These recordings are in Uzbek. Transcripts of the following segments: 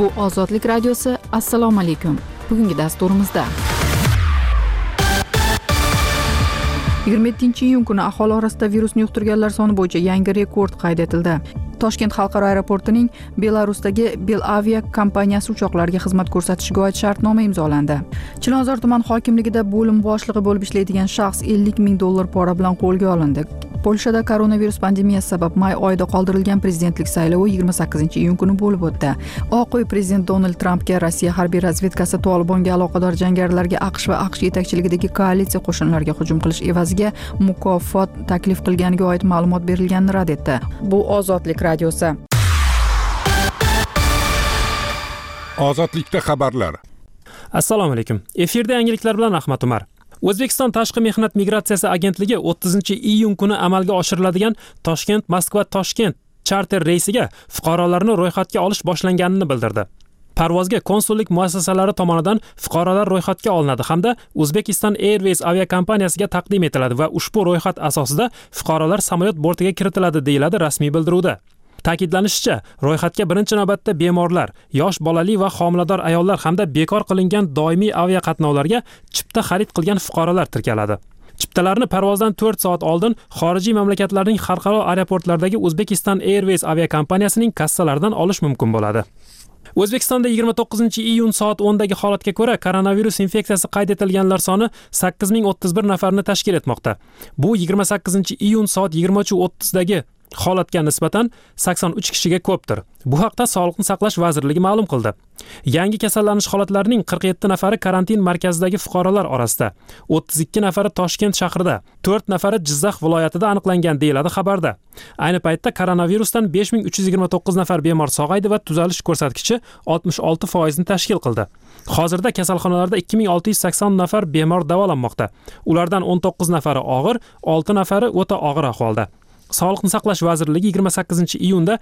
Bu Ozodlik radiosi. Assalomu alaykum. Bugungi dasturimizda 27-iyun kuni aholi orasida virusni yuqtirganlar soni bo'yicha yangi rekord qayd etildi. Toshkent xalqaro aeroportining Belarusdagi Belavia kompaniyasi uchoqlarga xizmat ko'rsatishiga oid shartnoma imzolandi. Chilonzor tuman hokimligida bo'lim boshlig'i bo'lib ishlaydigan shaxs $50 ming pora bilan qo'lga olindi. Polshada koronavirus pandemiyasi sabab may oyida qoldirilgan prezidentlik saylovi 28-iyun kuni bo'lib o'tdi. Oq uy prezident Donald Trampga Rossiya harbiy razvedkasi Tolibonga aloqador jangarilarga AQSh va AQSh yetakchiligidagi koalitsiya qo'shinlariga hujum qilish evaziga mukofot taklif qilganiga oid ma'lumot berilganini rad etdi. Bu Ozodlik radiosi. Ozodlikda xabarlar. Assalomu alaykum. Efirda yangiliklar bilan Ahmad Umar. O'zbekiston Tashqi mehnat migratsiyasi agentligi 30-iyun kuni amalga oshiriladigan Toshkent-Moskva-Toshkent charter reysiga fuqarolarni ro'yxatga olish boshlanganini bildirdi. Parvozga konsullik muassasalari tomonidan fuqarolar ro'yxatga olinadi hamda Uzbekistan Airways aviakompaniyasiga taqdim etiladi va ushbu ro'yxat asosida fuqarolar samolyot bortiga kiritiladi, deyiladi rasmiy bildiruvda. Ta'kidlanishicha, ro'yxatga birinchi navbatda bemorlar, yosh bolali va homilador ayollar hamda bekor qilingan doimiy aviaqatnovlarga chipta xarid qilgan fuqarolar tirkaladi. Chiptalarni parvozdan 4 soat oldin xorijiy mamlakatlarning xalqaro aeroportlaridagi Uzbekistan Airways aviakompaniyasining kassalaridan olish mumkin bo'ladi. O'zbekistonda 29-iyun soat 10dagi holatga ko'ra koronavirus infeksiyasi qayd etilganlar soni 8031 nafarni tashkil etmoqda. Bu 28-iyun soat 23:30dagi holatga nisbatan 83 kishiga ko'pdir. Bu haqda Sog'liqni saqlash vazirligi ma'lum qildi. Yangi kasallanish holatlarining 47 nafari karantin markazidagi fuqarolar orasida, 32 nafari Toshkent shahrida, 4 nafari Jizzax viloyatida aniqlangan, deyiladi xabarda. Ayni paytda koronavirusdan 5329 nafar bemor sog'aydi va tuzalish ko'rsatkichi 66% ni tashkil qildi. Hozirda kasalxonalarda 2680 nafar bemor davolanmoqda. Ulardan 19 nafari og'ir, 6 nafari o'ta og'ir ahvolda. Sog'liqni saqlash vazirligi 28-iyunda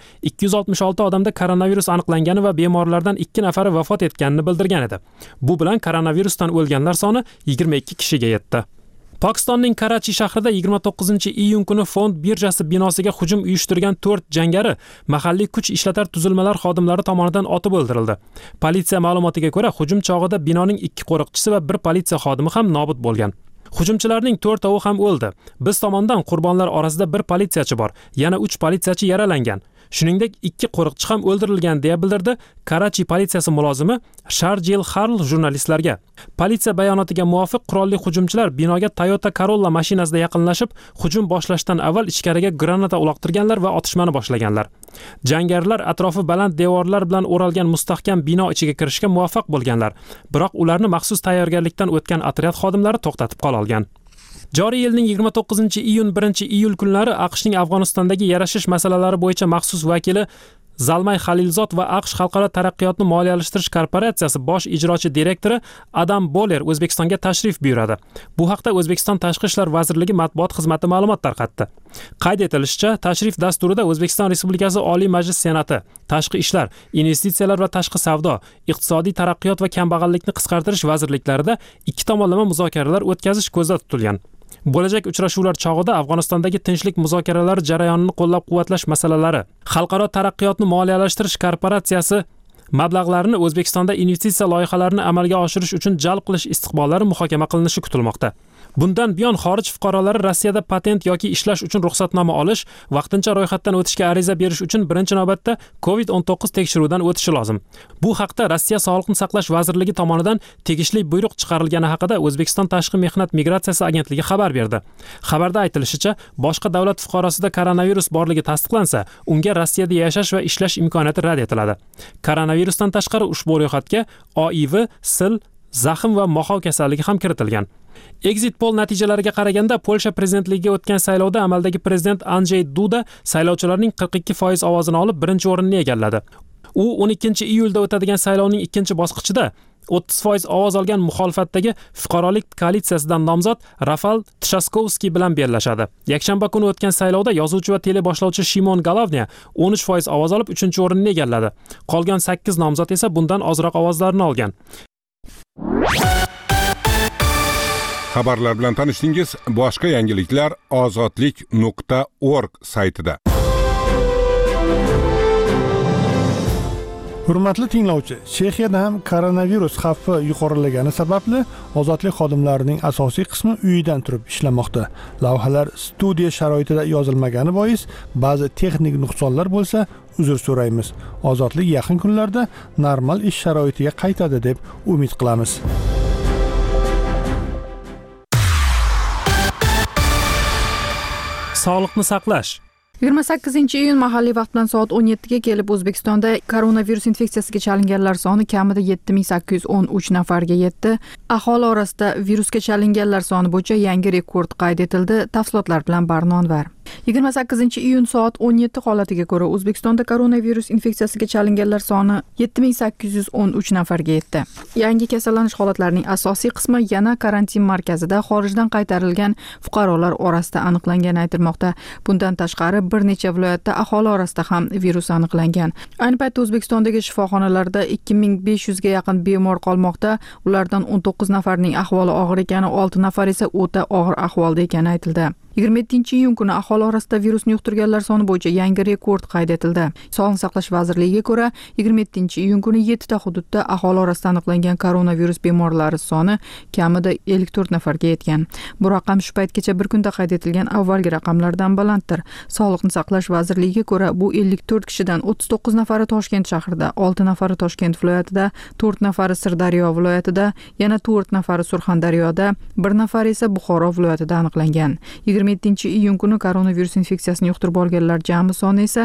266 odamda koronavirus aniqlangani va bemorlardan 2 nafari vafot etganini bildirgan edi. Bu bilan koronavirusdan o'lganlar soni 22 kishiga yetdi. Pokistonning Karachi shahrida 29-iyun kuni fond birjasi binosiga hujum uyushtirgan 4 jangari mahalliy kuch ishlatar tuzilmalar xodimlari tomonidan otib o'ldirildi. Politsiya ma'lumotiga ko'ra, hujum chog'ida binoning 2 qo'riqchisi va 1 politsiya xodimi ham nobud bo'lgan. Hujumchilarning 4ovi ham o'ldi. Biz tomonidan qurbonlar orasida 1 politsiyachi bor, yana 3 politsiyachi yaralangan. Shuningdek, 2 qo'riqchi ham o'ldirilgan, deya bildirdi Karachi politsiyasi mulozimi Sharjil Harl jurnalistlarga. Politsiya bayonotiga muvofiq qurolli hujumchilar binoga Toyota Corolla mashinasida yaqinlashib, hujum boshlashdan avval ichkariga granata uloqtirganlar va otishmani boshlaganlar. Jangarilar atrofi baland devorlar bilan o'ralgan mustahkam bino ichiga kirishga muvaffaq bo'lganlar, biroq ularni maxsus tayyorgarlikdan o'tgan otryad xodimlari to'xtatib qola olgan. Joriy yilning 29-iyun 1-iyul kunlari AQShning Afg'onistondagi yarashish masalalari bo'yicha maxsus vakili Zalmay Xalilzod va AQSh Xalqaro taraqqiyotni moliyalashtirish korporatsiyasi bosh ijrochi direktori Adam Boller O'zbekistonga tashrif buyuradi. Bu haqda O'zbekiston Tashqi ishlar vazirligi matbuot xizmati ma'lumot tarqatdi. Qayd etilishicha, tashrif dasturida O'zbekiston Respublikasi Oliy Majlis Senati, tashqi ishlar, investitsiyalar va tashqi savdo, iqtisodiy taraqqiyot va kambag'allikni qisqartirish vazirliklarida 2 tomonlama muzokaralar o'tkazish ko'zda tutilgan. Bo'lajak uchrashuvlar chog'ida Afg'onistondagi tinchlik muzokaralari jarayonini qo'llab-quvvatlash masalalari, xalqaro taraqqiyotni moliyalashtirish korporatsiyasi mablag'larini O'zbekistonda investitsiya loyihalarini amalga oshirish uchun jalb qilish istiqbollari muhokama qilinishi kutilmoqda. Bundan buyon xorij fuqarolari Rossiyada patent yoki ishlash uchun ruxsatnoma olish, vaqtincha ro'yxatdan o'tishga ariza berish uchun birinchi navbatda COVID-19 tekshiruvdan o'tishi lozim. Bu haqda Rossiya Sog'liqni saqlash vazirligi tomonidan tegishli buyruq chiqarilgani haqida O'zbekiston Tashqi mehnat migratsiyasi agentligi xabar berdi. Xabarda aytilishicha, boshqa davlat fuqarosida koronavirus borligi tasdiqlansa, unga Rossiyada yashash va ishlash imkoniyati rad etiladi. Koronavirusdan tashqari ushbu ro'yxatga OIV, sil, zaxm va moxov kasalligi ham kiritilgan. Exit poll natijalariga qaraganda Polsha prezidentligiga o'tgan saylovda amaldagi prezident Andrzej Duda saylovchilarning 42% ovozini olib birinchi o'rinni egalladi. U 12-iyulda o'tadigan saylovning ikkinchi bosqichida 30% ovoz olgan muxolifatdagi fuqarolik koalitsiyasidan nomzod Rafal Tshaskovskiy bilan bellashadi. Yakshanba kuni o'tgan saylovda yozuvchi va teleboshlovchi Shimon Galovnya 13% ovoz olib 3-o'rinni egalladi. Qolgan 8 nomzod esa bundan ozroq ovozlarni olgan. Xabarlar bilan tanishdingiz. Boshqa yangiliklar ozodlik.org saytida. Hurmatli tinglovchi, Chexiyada ham koronavirus xavfi yuqorilagani sababli ozodlik xodimlarining asosiy qismi uyidan turib ishlamoqda. Lavhalar studiya sharoitida yozilmagani bois ba'zi texnik nuqsonlar bo'lsa, uzr so'raymiz. Ozodlik yaqin kunlarda normal ish sharoitiga qaytadi deb umid qilamiz. Sog'liqni saqlash. 28-iyun mahalliy vaqt bilan soat 17 ga kelib O'zbekistonda koronavirus infeksiyasiga chalinganlar soni kamida 7813 nafarga yetdi. Aholi orasida virusga chalinganlar soni bo'yicha yangi rekord qayd etildi. Tafsilotlar bilan Barnonvar. 28-iyun soat 17 holatiga ko'ra O'zbekistonda koronavirus infeksiyasiga chalinganlar soni 7813 nafarga yetdi. Yangi kasallanish holatlarining asosiy qismi yana karantin markazida xorijdan qaytarilgan fuqarolar orasida aniqlangani aytilmoqda. Bundan tashqari bir necha viloyatda aholi orasida ham virus aniqlangan. Ayni paytda O'zbekistondagi shifoxonalarda 2500 ga yaqin bemor qolmoqda. Ulardan 19 nafarning ahvoli og'ir ekani, 6 nafar esa o'ta og'ir ahvolda ekani aytildi. 27-iyun kuni aholi orasida virusni yuqtirganlar soni bo'yicha yangi rekord qayd etildi. Sog'liqni saqlash vazirligiga ko'ra, 27-iyun kuni 7 ta hududda aholi orasida aniqlangan koronavirus bemorlari soni kamida 54 nafarga yetgan. Bu raqam shu paytgacha bir kunda qayd etilgan avvalgi raqamlardan balanddir. Sog'liqni saqlash vazirligiga ko'ra, bu 54 kishidan 39 nafari Toshkent shahrida, 6 nafari Toshkent viloyatida, 4 nafari Sirdaryo viloyatida, yana 4 nafari Surxondaryoda, 1 nafari esa Buxoro viloyatida aniqlangan. 27-iyun kuni koronavirus infeksiyasini yuqtirib olganlar jami soni esa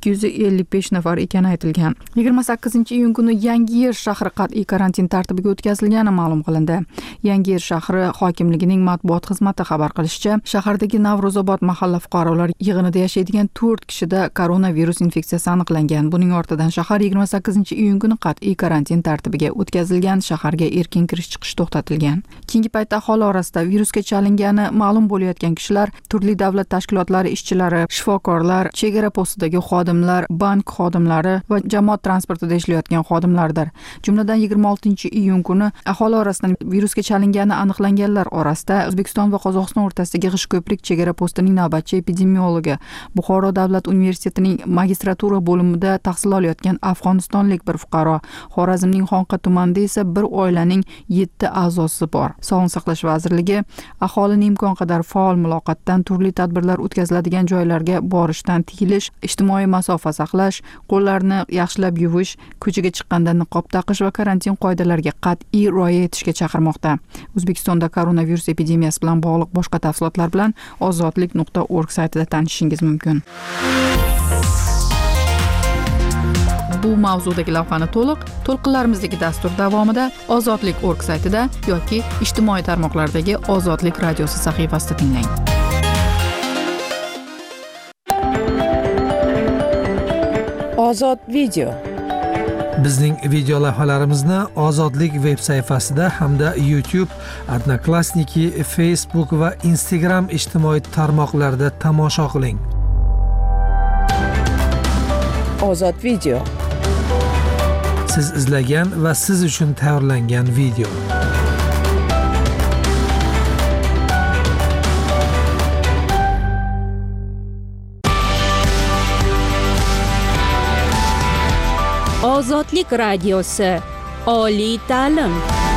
255 nafar ekani aytilgan. 28-iyun kuni Yangiyer shahri qat'iy karantin tartibiga o'tkazilgani ma'lum qilindi. Yangiyer shahri hokimligining matbuot xizmati xabar qilishicha, shahardagi Navro'zobod mahalla fuqarolar yig'inida yashaydigan 4 kishida koronavirus infeksiyasi aniqlangan. Buning ortidan shahar 28-iyun kuni qat'iy karantin tartibiga o'tkazilgan, shaharga erkin kirish-chiqish to'xtatilgan. Keyingi paytda aholi orasida virusga chalingani ma'lum bo'layotgan kishilar turli davlat tashkilotlari ishchilari, shifokorlar, chegara postidagi xodimlar, bank xodimlari va jamoat transportida ishlayotgan xodimlardir. Jumladan 26-iyun kuni aholi orasidan virusga chalingani aniqlanganlar orasida O'zbekiston va Qozog'iston o'rtasidagi G'ishko'prik chegara postining navbatchi epidemiologi, Buxoro davlat universitetining magistratura bo'limida tahsil olayotgan afg'onistonlik bir fuqaro, Xorazmning Xonqa tumanida esa bir oilaning 7 a'zosi bor. Sog'liqni saqlash vazirligi aholini imkon qadar faol muloqotdan, turli tadbirlar o'tkaziladigan joylarga borishdan tiyilish, ijtimoiy masofa saqlash, qo'llarni yaxshilab yuvish, ko'chaga chiqqanda niqob taqish va karantin qoidalariga qat'iy rioya etishga chaqirmoqda. O'zbekistonda koronavirus epidemiyasi bilan bog'liq boshqa tafsilotlar bilan ozodlik.org saytida tanishishingiz mumkin. Bu mavzudagi lavhani to'lqinlarimizdagi dastur davomida ozodlik.org saytida yoki ijtimoiy tarmoqlardagi Ozodlik radiosi sahifasida tinglang. Ozod video. Bizning video lavhalarimizni Ozodlik veb sayfasida hamda YouTube, Odnoklassniki, Facebook va Instagram ijtimoiy tarmoqlarida tomosha qiling. Ozod video. Siz izlagan va siz uchun tayyorlangan video. Ozodlik radiosi. Oliy ta'lim.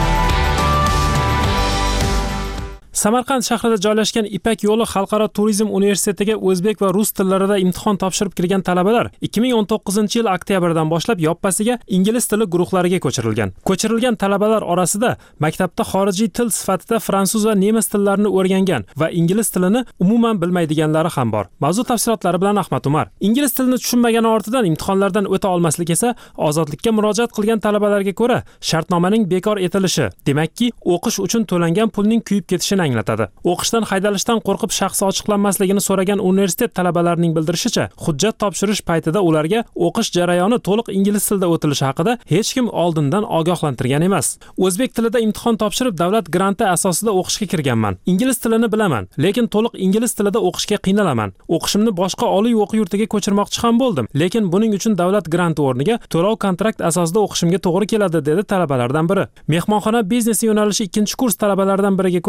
Samarqand shahrida joylashgan Ipak yo'li xalqaro turizm universitetiga o'zbek va rus tillarida imtihon topshirib kirgan talabalar 2019-yil oktyabrdan boshlab yoppasiga ingliz tili guruhlariga ko'chirilgan. Ko'chirilgan talabalar orasida maktabda xorijiy til sifatida fransuz va nemis tillarini o'rgangan va ingliz tilini umuman bilmaydiganlari ham bor. Mavzu tafsilotlari bilan Ahmad Umar. Ingliz tilini tushunmagani ortidan imtihonlardan o'ta olmaslik esa ozodlikka murojaat qilgan talabalarga ko'ra shartnomaning bekor etilishi, demakki, o'qish uchun to'langan pulning kuyib ketishini anglatadi. O'qishdan haydalishdan qo'rqib shaxsi ochiqlanmasligini so'ragan universitet talabalarining bildirishicha, hujjat topshirish paytida ularga o'qish jarayoni to'liq ingliz tilida o'tilishi haqida hech kim oldindan ogohlantirgan emas. O'zbek tilida imtihon topshirib davlat granti asosida o'qishga kirganman. Ingliz tilini bilaman, lekin to'liq ingliz tilida o'qishga qiynalaman. O'qishimni boshqa oliy o'quv yurtiga ko'chirmoqchi ham bo'ldim, lekin buning uchun davlat granti o'rniga to'lov kontrakt asosida o'qishimga to'g'ri keladi, dedi talabalardan biri. Mehmonxona biznesi yo'nalishi 2-kurs talabalaridan biriga ko'ra, u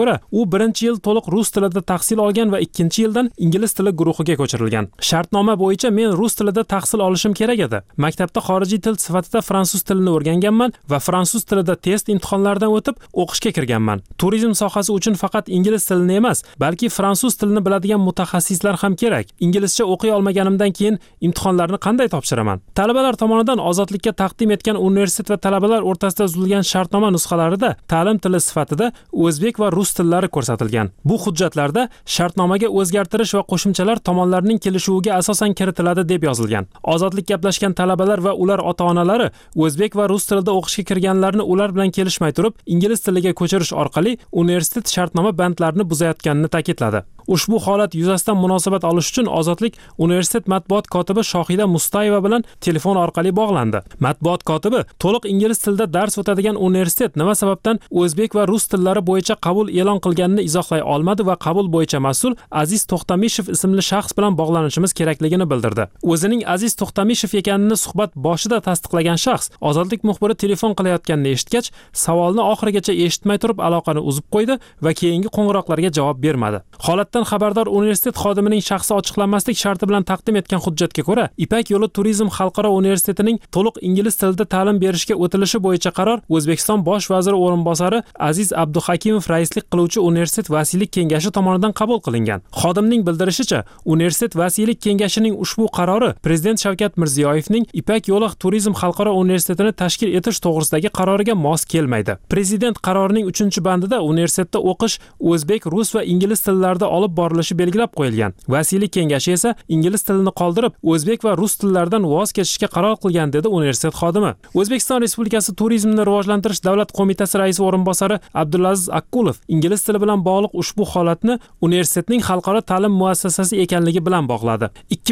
birinchi yil to'liq rus tilida tahsil olgan va ikkinchi yildan ingliz tili guruhiga ko'chirilgan. Shartnoma bo'yicha men rus tilida tahsil olishim kerak edi. Maktabda xorijiy til sifatida fransuz tilini o'rganganman va fransuz tilida test imtihonlaridan o'tib o'qishga kirganman. Turizm sohasi uchun faqat ingliz tilini emas, balki fransuz tilini biladigan mutaxassislar ham kerak. Inglizcha o'qiy olmaganimdan keyin imtihonlarni qanday topshiraman? Talabalar tomonidan ozodlikka taqdim etgan universitet va talabalar o'rtasida tuzilgan shartnoma nusxalarida ta'lim tili sifatida o'zbek va rus tillari ko'rsatilgan. Bu hujjatlarda shartnomaga o'zgartirish va qo'shimchalar tomonlarning kelishuviga asosan kiritiladi deb yozilgan. Ozodlik gaplashgan talabalar va ular ota-onalari o'zbek va rus tilida o'qishga kirganlarni ular bilan kelishmay turib ingliz tiliga ko'chirish orqali universitet shartnoma bandlarini buzayotganini ta'kidladi. Ushbu holat yuzasidan munosabat olish uchun Ozodlik universitet matbuot kotibi Shohida Mustayeva bilan telefon orqali bog'landi. Matbuot kotibi to'liq ingliz tilida dars o'tadigan universitet nima sababdan o'zbek va rus tillari bo'yicha qabul e'lon qilganini izohlay olmadi va qabul bo'yicha mas'ul Aziz To'xtamishev ismli shaxs bilan bog'lanishimiz kerakligini bildirdi. O'zining Aziz To'xtamishev ekanini suhbat boshida tasdiqlagan shaxs Ozodlik muxbiri telefon qilayotganini eshitgach, savolni oxirigacha eshitmay turib aloqani uzib qo'ydi va keyingi qo'ng'iroqlarga javob bermadi. Holatdan xabardor universitet xodimining shaxsi ochiqlanmaslik sharti bilan taqdim etgan hujjatga ko'ra, Ipak yo'li turizm xalqaro universitetining to'liq ingliz tilida ta'lim berishga o'tilishi bo'yicha qaror O'zbekiston bosh vaziri o'rinbosari Aziz Abduhakimov raislik qiluvchi universitet vasiylik kengashi tomonidan qabul qilingan. Xodimning bildirishicha, universitet vasiylik kengashining ushbu qarori Prezident Shavkat Mirziyoyevning Ipak yo'li turizm xalqaro universitetini tashkil etish to'g'risidagi qaroriga mos kelmaydi. Prezident qarorining 3-bandida universitetda o'qish o'zbek, rus va ingliz tillarida olib borilishi belgilab qo'yilgan. Vasiylik kengashi esa ingliz tilini qoldirib, o'zbek va rus tillaridan voz kechishga qaror qilgan dedi universitet xodimi. O'zbekiston Respublikasi Turizmni rivojlantirish davlat qo'mitasi raisi o'rinbosari Abdulaziz Akkulov ingliz tili bilan bog'liq ushbu holatni universitetning xalqaro ta'lim muassasasi ekanligi bilan bog'ladi.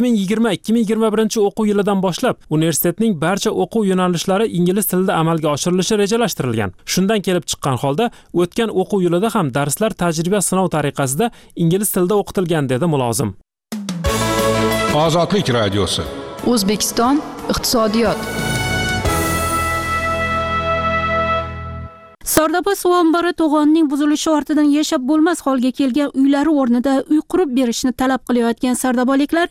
2020-2021 o'quv yilidan boshlab universitetning barcha o'quv yo'nalishlari ingliz tilida amalga oshirilishi rejalashtirilgan. Shundan kelib chiqqan holda o'tgan o'quv yilida ham darslar tajriba sinov tariqasida ingliz tilida o'qitilgan dedi mulozim. Ozodlik radiosi. O'zbekiston iqtisodiyot. Sardoba suv ombori to'g'onning buzilishi ortidan yashab bo'lmas holga kelgan uylari o'rnida uy qurib berishni talab qilayotgan sardobaliklar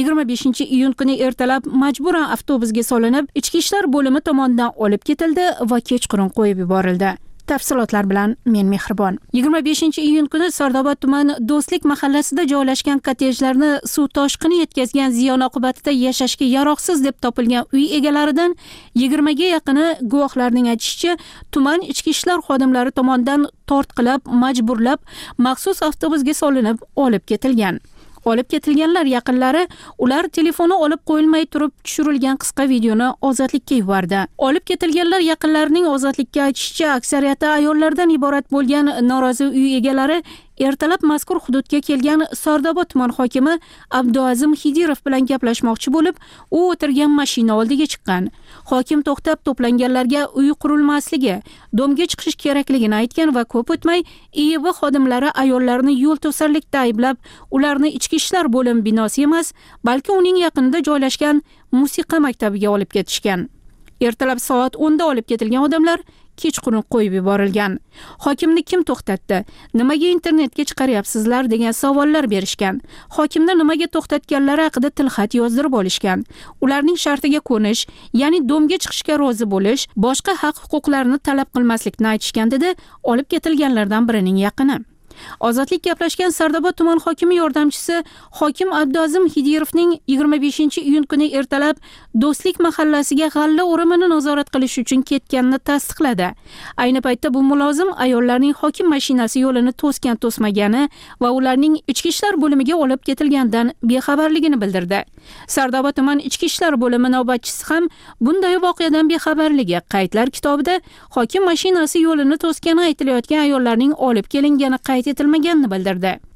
25-iyun kuni ertalab majburan avtobusga solinib, ichki ishlar bo'limi tomonidan olib ketildi va kechqurun qo'yib yuborildi. Tafsilotlar bilan men Mehribon. 25-iyun kuni Sardoba tuman Do'stlik mahallasida joylashgan kottejlarni suv toshqini yetkazgan ziyon oqibatida yashashga yaroqsiz deb topilgan uy egalaridan 20 ga yaqini guvohlarning aytishicha, tuman ichki ishlar xodimlari tomonidan tortqilab, majburlab, maxsus avtobusga solinib olib ketilgan. Olib ketilganlar yaqinlari ular telefoni olib qo'yilmay turib tushirilgan qisqa videoni Ozodlikka yubordi. Olib ketilganlar yaqinlarining Ozodlikka aytishicha, aksariyati ayollardan iborat bo'lgan norozi uy egalari ertalab mazkur hududga kelgan Sardoba tuman hokimi Abduazim Hidirov bilan gaplashmoqchi bo'lib, u o'tirgan mashina oldiga chiqqan. Hokim to'xtab to'planganlarga uy qurilmasligi, domga chiqish kerakligini aytgan va ko'p o'tmay IIB xodimlari ayollarni yo'l to'sarlikda ayblab, ularni ichki ishlar bo'limi binosi emas, balki uning yaqinida joylashgan musiqa maktabiga olib ketishgan. Ertalab soat 10 da olib ketilgan odamlar kechqurun qo'yib yuborilgan. Hokimni kim to'xtatdi? Nimaga internetga chiqaryapsizlar degan savollar berishgan. Hokimni nimaga to'xtatganlari haqida tilxat yozdirib olishgan. Ularning shartiga ko'nish, ya'ni domga chiqishga rozi bo'lish, boshqa haq-huquqlarni talab qilmaslikni aytishgan dedi olib ketilganlardan birining yaqini. Ozodlik gaplashgan Sardoba tuman hokimi yordamchisi hokim Abduazim Hidirovning 25-iyun kuni ertalab Do'stlik mahallasiga g'alla o'rimini nazorat qilish uchun ketganini tasdiqladi. Ayni paytda bu mulozim ayollarning hokim mashinasi yo'lini to'sgan-to'smagani va ularning ichki ishlar bo'limiga olib ketilgandan bexabarligini bildirdi. Sardoba tuman ichki ishlar bo'limi navbatchisi ham bunday voqeadan bexabarligi qaydlar kitobida hokim mashinasi yo'lini to'sgani aytilayotgan ayollarning olib kelingani qayd etilmaganini bildirdi.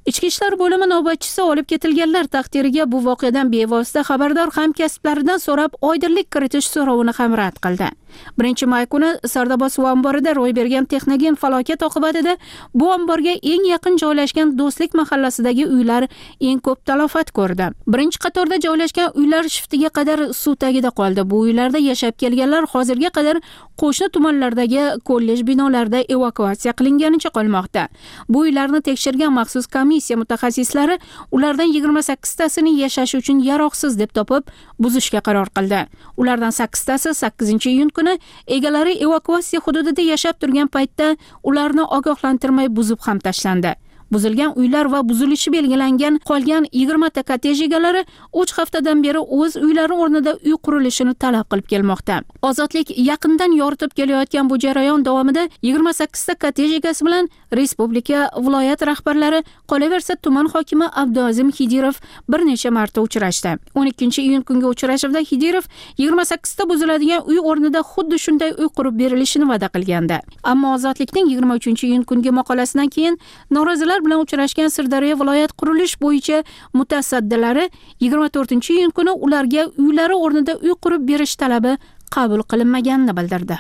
Ichki ishlar bo'limi navbatchisi olib ketilganlar taqdiriga bu voqeadan bevosita xabardor hamkasblaridan so'rab oydinlik kiritish so'rovini ham rad qildi. 1-may kuni Sardoba suv omborida ro'y bergan texnogen falokat oqibatida bu omborga eng yaqin joylashgan Do'stlik mahallasidagi uylar eng ko'p talafot ko'rdi. Birinchi qatorda joylashgan uylar shiftiga qadar suv tagida qoldi. Bu uylarda yashab kelganlar hozirga qadar qo'shni tumanlardagi kollej binolarida evakuatsiya qilinganicha qolmoqda. Bu uylarni tekshirgan maxsus komissiya mutaxassislari ulardan 28 tasini yashash uchun yaroqsiz deb topib, buzishga qaror qildi. Ulardan 8 tasi 8-iyun kuni egalari evakuatsiya hududida yashab turgan paytda ularni ogohlantirmay buzib ham tashlandi. Buzilgan uylar va buzilishi belgilangan qolgan 20 ta kottej egalari 3 haftadan beri o'z uylari o'rnida uy qurilishini talab qilib kelmoqda. Ozodlik yaqindan yoritib kelayotgan bu jarayon davomida 28 ta kottej egasi bilan respublika, viloyat rahbarlari, qolaversa tuman hokimi Abduazim Hidirov bir necha marta uchrashdi. 12-iyun kungi uchrashuvda Hidirov 28 ta buziladigan uy o'rnida xuddi shunday uy qurib berilishini va'da qilgandi. Ammo Ozodlikning 23-iyun kungi maqolasidan keyin norozilar bilan uchrashgan Sirdaryo viloyat qurilish bo'yicha mutasaddilari 24-iyun kuni ularga uylari o'rnida uy qurib berish talabi qabul qilinmaganini bildirdi.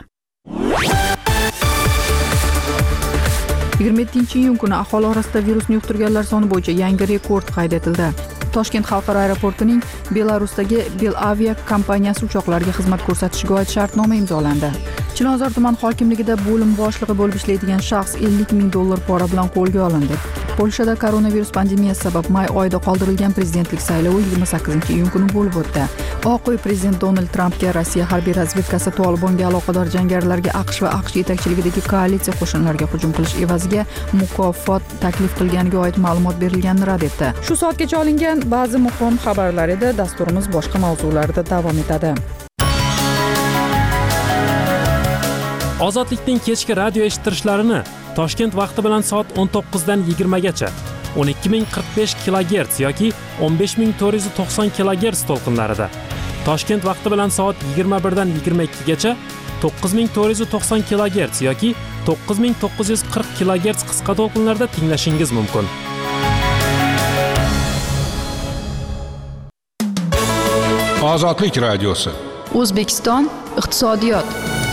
27-iyun kuni aholi orasida virusni yuqtirganlar soni bo'yicha yangi rekord qayd etildi. Toshkent xalqaro aeroportining Belarusdagi Belavia kompaniyasi uchoqlariga xizmat ko'rsatishiga oid shartnoma imzolandi. Chilonzor tuman hokimligida bo'lim boshlig'i bo'lib ishlaydigan shaxs $50,000 pora bilan qo'lga olindi. Polshada koronavirus pandemiyasi sabab may oyida qoldirilgan prezidentlik saylovi 28-iyun kuni bo'lib o'tdi. Oq uy prezident Donald Trampga Rossiya harbiy razvedkasi Tolibonga aloqador jangarilarga AQSh va AQSh yetakchiligidagi koalitsiya qo'shinlariga hujum qilish evaziga mukofot taklif qilganiga oid ma'lumot berilganini rad etdi. Shu soatgacha olingan ba'zi muhim xabarlar edi. Dasturimiz boshqa mavzularda davom etadi. Ozodlikning kechki radio eshittirishlarini Toshkent vaqti bilan soat 19 dan 20 gacha 12045 kHz yoki 15490 kHz to'lqinlarida, Toshkent vaqti bilan soat 21 dan 22 gacha 9490 kHz yoki 9940 kHz qisqa to'lqinlarda tinglashingiz mumkin. Ozodlik radiosi. O'zbekiston iqtisodiyot.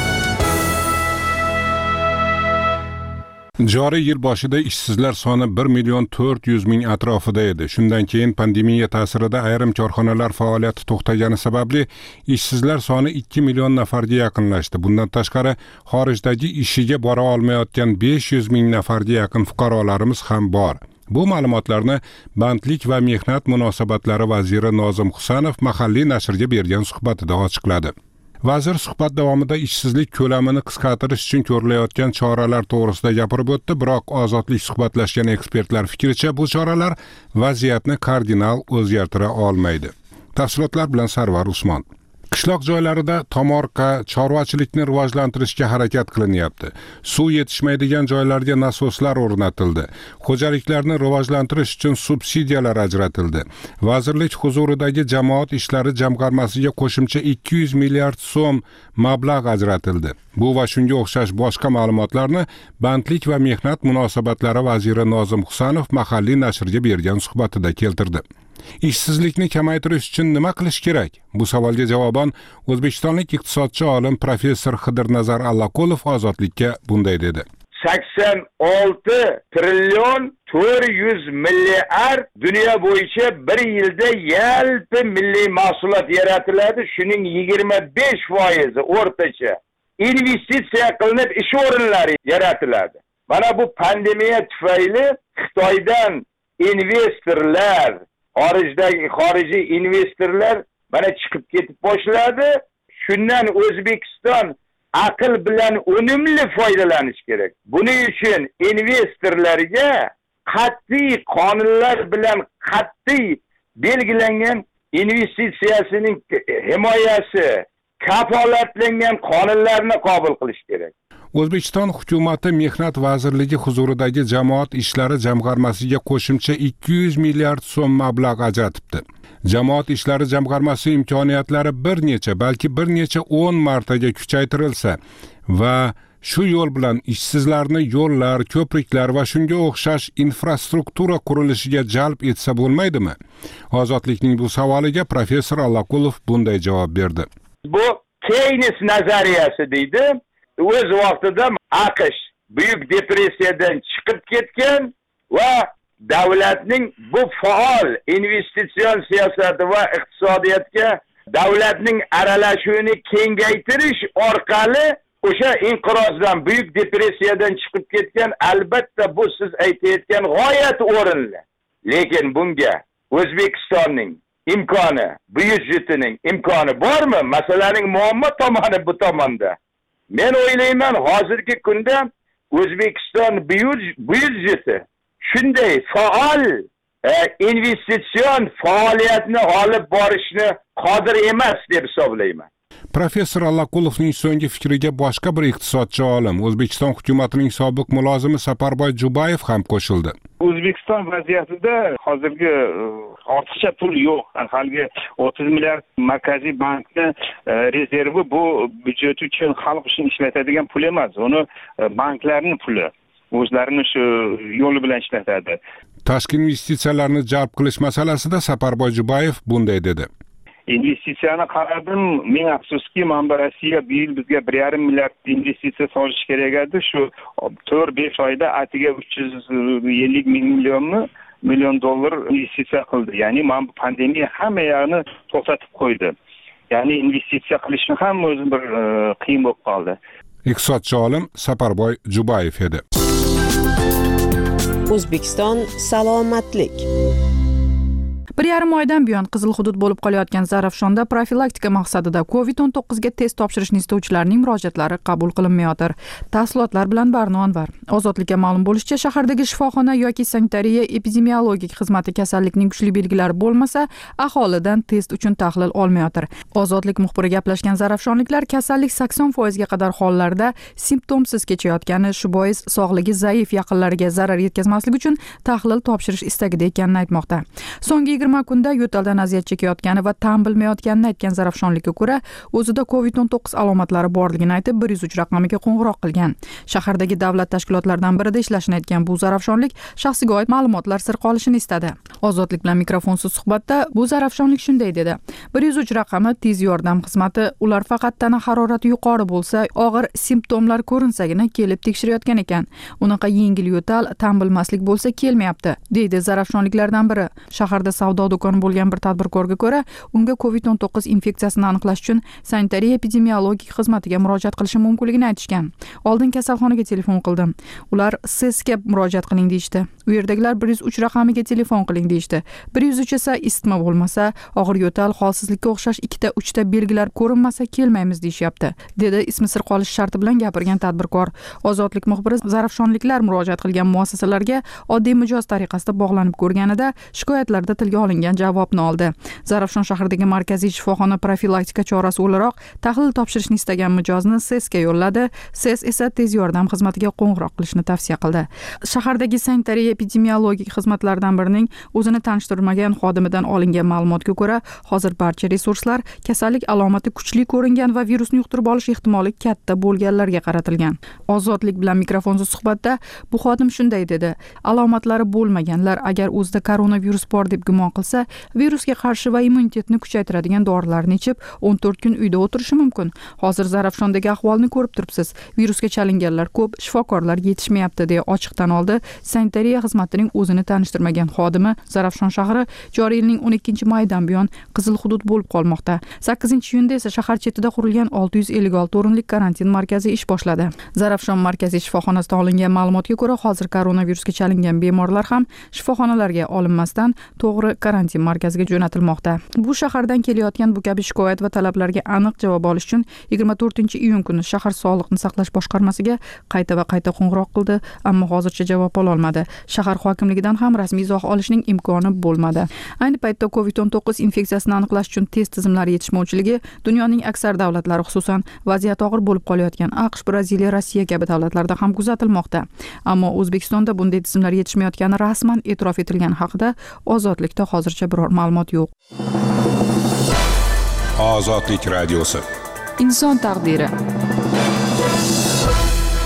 Joriy yil boshida ishsizlar soni 1,400,000 atrofida edi. Shundan keyin pandemiya ta'sirida ayrim korxonalar faoliyati to'xtagani sababli ishsizlar soni 2 million nafarga yaqinlashdi. Bundan tashqari xorijdagi ishiga bora olmayotgan 500,000 nafarga yaqin fuqarolarimiz ham bor. Bu ma'lumotlarni Bandlik va mehnat munosabatlari vaziri Nozim Husanov mahalliy nashrga bergan suhbatida ochiqladi. Vazir suhbat davomida ishsizlik ko'lamini qisqartirish uchun ko'rilayotgan choralar to'g'risida gapirib o'tdi, biroq Ozodlik suhbatlashgan ekspertlar fikricha bu choralar vaziyatni kardinal o'zgartira olmaydi. Tafsilotlar bilan Sarvar Usmon. Qishloq joylarida tomorqa, chorvachilikni rivojlantirishga harakat qilinyapti. Suv yetishmaydigan joylarga nasoslar o'rnatildi. Xo'jaliklarni rivojlantirish uchun subsidiyalar ajratildi. Vazirlik huzuridagi jamoat ishlari jamg'armasiga qo'shimcha 200 milliard so'm mablag' ajratildi. Bu va shunga o'xshash boshqa ma'lumotlarni Bandlik va mehnat munosabatlari vaziri Nozim Husanov mahalliy nashrga bergan suhbatida keltirdi. Ishsizlikni kamaytirish uchun nima qilish kerak? Bu savolga javoban o'zbekistonlik iqtisodchi olim professor Xidirnazar Allaqulov Ozodlikka bunday dedi. 86 trillion 400 milliard dunyo bo'yicha bir yilda yalpi milliy mahsulot yaratiladi. Shuning 25% o'rtacha investitsiya qilinib ish o'rinlari yaratiladi. Mana bu pandemiya tufayli Xitoydan investorlar, xorijiy investorlar mana chiqib ketib boshladi. Shundan O'zbekiston aql bilan unumli foydalanish kerak. Buning uchun investorlarga qat'iy qonunlar bilan qat'iy belgilangan investitsiyasining himoyasi, kafolatlangan qonunlarni qabul qilish kerak. O'zbekiston hukumati Mehnat vazirligi huzuridagi jamoat ishlari jamg'armasiga qo'shimcha 200 milliard so'm mablag' ajratibdi. Jamoat ishlari jamg'armasi imkoniyatlari bir necha, balki bir necha 10 martaga kuchaytirilsa va Shu yo'l bilan ishsizlarni yo'llar, ko'priklar va shunga o'xshash infrastruktura qurilishiga jalb etsa bo'lmaydimi? Ozodlikning bu savoliga professor Allaqulov bunday javob berdi. Bu Keynes nazariyasi deydi. O'z vaqtida AQSh Buyuk depressiyadan chiqib ketgan va davlatning bu faol investitsion siyosati va iqtisodiyotga davlatning aralashuvini kengaytirish orqali o'sha inqirozdan, buyuk depressiyadan chiqib ketgan, albatta bu siz aytayotgan g'oyat o'rinli. Lekin bunga O'zbekistonning imkoni, byudjetining imkoni bormi? Masalaning muammo tomoni bu tomonda. Men o'ylayman, hozirgi kunda O'zbekiston byudjeti shunday faol investitsion faoliyatni olib borishni qodir emas deb hisoblayman. Professor Allaqulovning so'nggi fikriga boshqa bir iqtisodchi olim, O'zbekiston hukumatining sobiq mulozimi Saparboy Jubayev ham qo'shildi. O'zbekiston vaziyatida hozirgi ortiqcha pul yo'q. Haligi 30 milliard Markaziy bankni rezervi bu byudjet uchun, xalq uchun ishlatadigan pul emas. Uni banklarning puli. O'zlarini shu yo'li bilan ishlatadi. Tashqi investitsiyalarni jalb qilish masalasida Saparboy Jubayev bunday dedi. Investitsiyani qaradim, ming afsuski, mana Rossiya bu yil bizga 1,5 milliard investitsiya solish kerak edi. Shu 4-5 oyda atiga 350 million dollar investitsiya qildi. Ya'ni mana bu pandemiya hamma yoqni to'xtatib qo'ydi. Ya'ni investitsiya qilishni ham o'zi bir qiyin bo'lib qoldi. Iqtisodchi olim Saparboy Jubayev edi. O'zbekiston salomatlik. 1,5 oydan buyon qizil hudud bo'lib qolayotgan Zarafshonda profilaktika maqsadida COVID-19 ga test topshirishni istovchilarning murojaatlari qabul qilinmayotir. Tafsilotlar bilan Barno Anvar. Ozodlikka ma'lum bo'lishicha, shahardagi shifoxona yoki sanitariya epidemiologik xizmati kasallikning kuchli belgilari bo'lmasa, aholidan test uchun tahlil olmayotir. Ozodlik muxbiri gaplashgan zarafshonliklar kasallik 80% ga qadar hollarda simptomsiz kechayotgani, shu bois sog'ligi zaif yaqinlariga zarar yetkazmaslik uchun tahlil topshirish istagida ekanini aytmoqda. So'nggi 20 kunda yo'taldan aziyat chekayotgani va tan bilmayotganini aytgan zarafshonlikka ko'ra, o'zida COVID-19 alomatlari borligini aytib 103 raqamiga qo'ng'iroq qilgan. Shahardagi davlat tashkilotlaridan birida ishlashini aytgan bu zarafshonlik shaxsiga oid ma'lumotlar sir qolishini istadi. Ozodlik bilan mikrofonsiz suhbatda bu zarafshonlik shunday dedi. 103 raqami tez yordam xizmati, ular faqat tana harorati yuqori bo'lsa, og'ir simptomlar ko'rinsagina kelib tekshirayotgan ekan. Unaqa yengil yo'tal, tan bilmaslik bo'lsa kelmayapti, deydi zarafshonliklardan biri. Shaharda savdo do'koni bo'lgan bir tadbirkorga ko'ra, unga COVID-19 infeksiyasini aniqlash uchun sanitariya epidemiologik xizmatiga murojaat qilishi mumkinligini aytishgan. Oldin kasalxonaga telefon qildim. Ular SESga murojaat qiling deyishdi. U yerdagilar 103 raqamiga telefon qiling deyishdi. 103 esa isitma bo'lmasa, og'ir yo'tal, holsizlikka o'xshash 2-3 ta belgilar ko'rinmasa kelmaymiz deyishyapti, dedi ismi sir qolish sharti bilan gapirgan tadbirkor. Ozodlik muxbiri zarafshonliklar murojaat qilgan muassasalarga oddiy mijoz tariqasida bog'lanib ko'rganida shikoyatlarda tilga olingan javobni oldi. Zarafshon shahridagi markaziy shifoxona profilaktika chorasi o'laroq tahlil topshirishni istagan mijozni SESga yo'lladi. SES esa tez yordam xizmatiga qo'ng'iroq qilishni tavsiya qildi. Shahardagi sanitariya epidemiologik xizmatlardan birining o'zini tanishtirmagan xodimidan olingan ma'lumotga ko'ra, hozir barcha resurslar kasallik alomati kuchli ko'ringan va virusni yuqtirib olish ehtimoli katta bo'lganlarga qaratilgan. Ozodlik bilan mikrofonsiz suhbatda bu xodim shunday dedi. Alomatlari bo'lmaganlar agar o'zida koronavirus bor deb gumon qilsa, virusga qarshi va immunitetni kuchaytiradigan dorilarni ichib 14 kun uyda o'tirishi mumkin. Hozir Zarafshondagi ahvolni ko'rib turibsiz. Virusga chalinganlar ko'p, shifokorlar yetishmayapti, deya ochiqdan oldi sanitariya xizmatining o'zini tanishtirmagan xodimi. Zarafshon shahri joriy yilning 12-maydan buyon qizil hudud bo'lib qolmoqda. 8-iyunda esa shahar chetida qurilgan 656 o'rinlik karantin markazi ish boshladi. Zarafshon markaziy shifoxonasida olingan ma'lumotga ko'ra, hozir koronavirusga chalingan bemorlar ham shifoxonalarga olinmasdan to'g'ri karantin markaziga jo'natilmoqda. Bu shahardan kelayotgan bu kabi shikoyat va talablarga aniq javob olish uchun 24-iyun kuni shahar sog'liqni saqlash boshqarmasiga qayta qo'ng'iroq qildi, ammo hozircha javob ola olmadi. Shahar hokimligidan ham rasmiy izoh olishning imkoni bo'lmadi. Ayni paytda COVID-19 infeksiyasini aniqlash uchun test tizimlari yetishmovchiligi dunyoning aksar davlatlari, xususan vaziyat og'ir bo'lib qolayotgan AQSh, Braziliya, Rossiya kabi davlatlarda ham kuzatilmoqda. Ammo O'zbekistonda bunday tizimlar yetishmayotgani rasman e'tirof etilgani haqida Ozodlikda hozircha biror ma'lumot yo'q. Ozodlik radiosi. Inson taqdiri.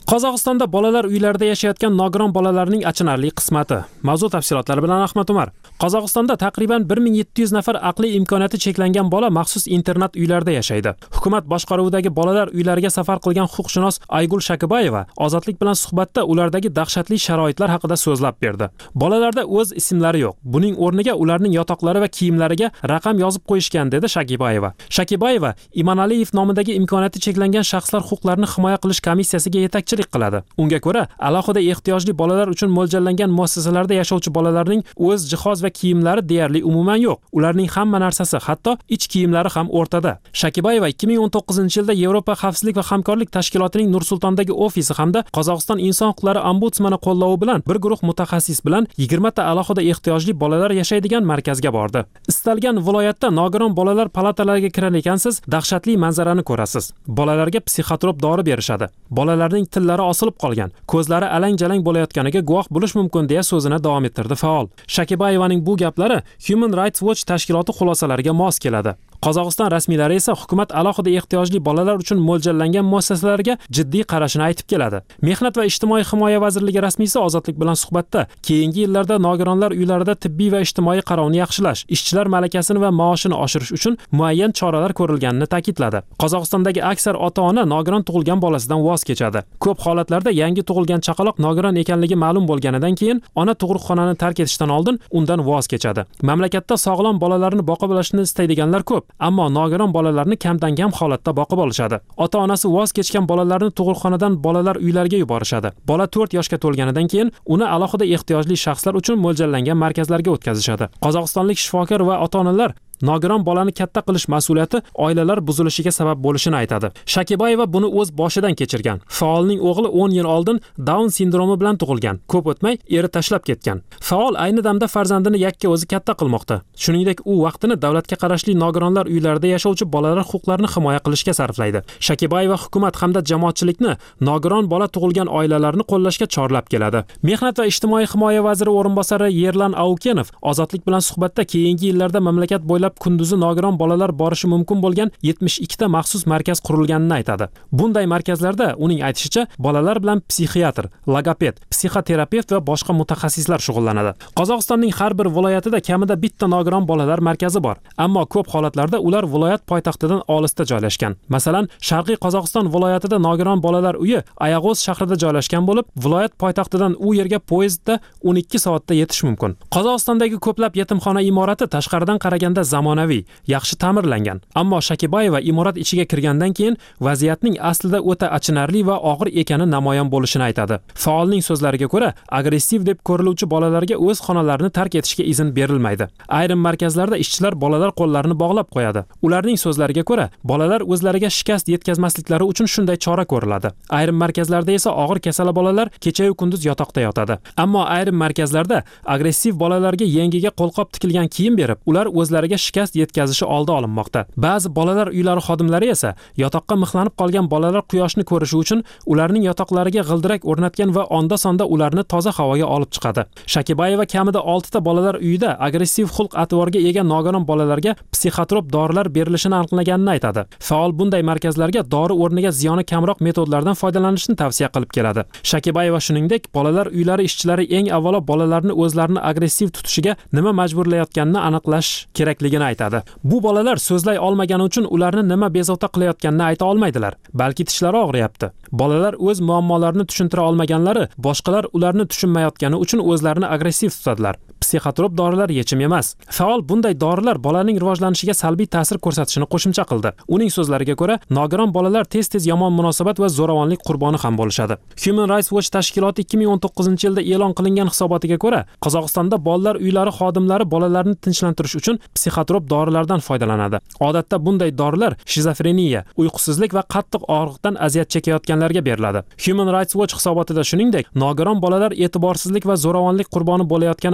Qozog'istonda bolalar uylarida yashayotgan nogiron bolalarning achinarli qismati. Mavzu tafsilotlari bilan Ahmad Umar. Qozog'istonda taqriban 1700 nafar aqliy imkoniyati cheklangan bola maxsus internat uylarda yashaydi. Hukumat boshqaruvidagi bolalar uylariga safar qilgan huquqshunos Aygul Shakibayeva Ozodlik bilan suhbatda ulardagi dahshatli sharoitlar haqida so'zlab berdi. Bolalarda o'z ismlari yo'q. Buning o'rniga ularning yotoqlari va kiyimlariga raqam yozib qo'yishgan, dedi Shakibayeva. Shakibayeva Imanaliyev nomidagi imkoniyati cheklangan shaxslar huquqlarini himoya qilish komissiyasiga yetakchilik qiladi. Unga ko'ra, alohida ehtiyojli bolalar uchun mo'ljallangan muassasalarda yashovchi bolalarning o'z jihoz va kiyimlari deyarli umuman yo'q. Ularning hamma narsasi, hatto ich kiyimlari ham o'rtada. Shakibayeva 2019-yilda Yevropa xavfsizlik va hamkorlik tashkilotining Nur-Sultondagi ofisi hamda Qozog'iston inson huquqlari ombudsmani qo'llovi bilan bir guruh mutaxassis bilan 20 ta alohida ehtiyojli bolalar yashaydigan markazga bordi. Istalgan viloyatda nogiron bolalar palatalariga kirar ekansiz, dahshatli manzarani ko'rasiz. Bolalarga psixotrop dori berishadi. Bolalarning tillari osilib qolgan, ko'zlari alang-jalang bo'layotganiga guvoh bo'lish mumkin deya so'zini davom ettirdi faol. Shakibayevaning bu gaplari Human Rights Watch tashkiloti xulosalariga mos keladi. Qozog'iston rasmiylari esa hukumat alohida ehtiyojli bolalar uchun mo'ljallangan muassasalarga jiddiy qarashini aytib keladi. Mehnat va ijtimoiy himoya vazirligi rasmiysi Ozodlik bilan suhbatda keyingi yillarda nogironlar uylarida tibbiy va ijtimoiy qarovni yaxshilash, ishchilar malakasini va maoshini oshirish uchun muayyan choralar ko'rilganini ta'kidladi. Qozog'istondagi aksar ota-ona nogiron tug'ilgan bolasidan voz kechadi. Ko'p holatlarda yangi tug'ilgan chaqaloq nogiron ekanligi ma'lum bo'lganidan keyin ona tug'ruqxonani tark etishdan oldin undan voz kechadi. Mamlakatda sog'lom bolalarni boqib olishni istaydiganlar ko'p, ammo nogiron bolalarni kamdan-kam holatda boqib olishadi. Ota-onasi voz kechgan bolalarni tug'ruqxonadan bolalar uylariga yuborishadi. Bola 4 yoshga to'lganidan keyin uni alohida ehtiyojli shaxslar uchun mo'ljallangan markazlarga o'tkazishadi. Qozog'istonlik shifokor va ota-onalar nogiron bolani katta qilish mas'uliyati oilalar buzilishiga sabab bo'lishini aytadi. Shakibayeva buni o'z boshidan kechirgan. Faolning o'g'li 10 yil oldin Down sindromi bilan tug'ilgan. Ko'p o'tmay eri tashlab ketgan. Faol ayni damda farzandini yakka o'zi katta qilmoqda. Shuningdek, u vaqtini davlatga qarashli nogironlar uylarida yashovchi bolalar huquqlarini himoya qilishga sarflaydi. Shakibayeva hukumat hamda jamoatchilikni nogiron bola tug'ilgan oilalarni qo'llashga chorlab keladi. Mehnat va ijtimoiy himoya vaziri o'rinbosari Yerlan Aukenov Ozodlik bilan suhbatda keyingi yillarda mamlakat bo'ylab kunduzi nogiron bolalar borishi mumkin bo'lgan 72 ta maxsus markaz qurilganini aytadi. Bunday markazlarda uning aytishicha bolalar bilan psixiatr, logoped, psixoterapevt va boshqa mutaxassislar shug'ullanadi. Qozog'istonning har bir viloyatida kamida bitta nogiron bolalar markazi bor, ammo ko'p holatlarda ular viloyat poytaxtidan olisda joylashgan. Masalan, Sharqiy Qozog'iston viloyatida nogiron bolalar uyi Ayag'oz shahrida joylashgan bo'lib, viloyat poytaxtidan u yerga poyezdda 12 soatda yetish mumkin. Qozog'istondagi ko'plab yetimxona imorati tashqaridan qaraganda zamonaviy, yaxshi ta'mirlangan. Ammo Shakibayeva imorat ichiga kirgandan keyin vaziyatning aslida o'ta achinarli va og'ir ekani namoyon bo'lishini aytadi. Faolning so'zlariga ko'ra, agressiv deb ko'riluvchi bolalarga o'z xonalarini tark etishga izn berilmaydi. Ayrim markazlarda ishchilar bolalar qo'llarini bog'lab qo'yadi. Ularning so'zlariga ko'ra, bolalar o'zlariga shikast yetkazmasliklari uchun shunday chora ko'riladi. Ayrim markazlarda esa og'ir kasala bolalar kecha-yu kunduz yotoqda yotadi. Ammo ayrim markazlarda agressiv bolalarga yengiga qo'lqop tikilgan kiyim berib, ular o'zlariga shikast yetkazishi oldi olinmoqda. Ba'zi bolalar uylari xodimlari esa yotoqqa mixlanib qolgan bolalar quyoshni ko'rishi uchun ularning yotoqlariga g'ildirak o'rnatgan va onda-sonda ularni toza havoga olib chiqadi. Shakibayeva kamida 6 ta bolalar uyida agressiv xulq-atvorga ega nogiron bolalarga psixotrop dorilar berilishini aniqlaganini aytadi. Faol bunday markazlarga dori o'rniga ziyoni kamroq metodlardan foydalanishni tavsiya qilib keladi. Shakibayeva shuningdek, bolalar uylari ishchilari eng avvalo bolalarni o'zlarini agressiv tutishiga nima majburlayotganini aniqlash kerakligini aytadi. Bu bolalar so'zlay olmagani uchun ularni nima bezovta qilayotganini ayta olmaydilar, balki tishlari og'riyapti. Bolalar o'z muammolarini tushuntira olmaganlari, boshqalar ularni tushunmayotgani uchun o'zlarini agressiv tutadilar. Psixotrop dorilar yechim emas. Faol bunday dorilar bolaning rivojlanishiga salbiy ta'sir ko'rsatishini qo'shimcha qildi. Uning so'zlariga ko'ra, nogiron bolalar tez-tez yomon munosabat va zo'ravonlik qurboni ham bo'lishadi. Human Rights Watch tashkiloti 2019-yilda e'lon qilingan hisobotiga ko'ra, Qozog'istonda bolalar uylari xodimlari bolalarni tinchlantirish uchun psixotrop dorilardan foydalanadi. Odatda bunday dorilar shizofreniya, uyqusizlik va qattiq og'riqdan aziyat chekayotganlarga beriladi. Human Rights Watch hisobotida shuningdek, nogiron bolalar e'tiborsizlik va zo'ravonlik qurboni bo'layotgani hamda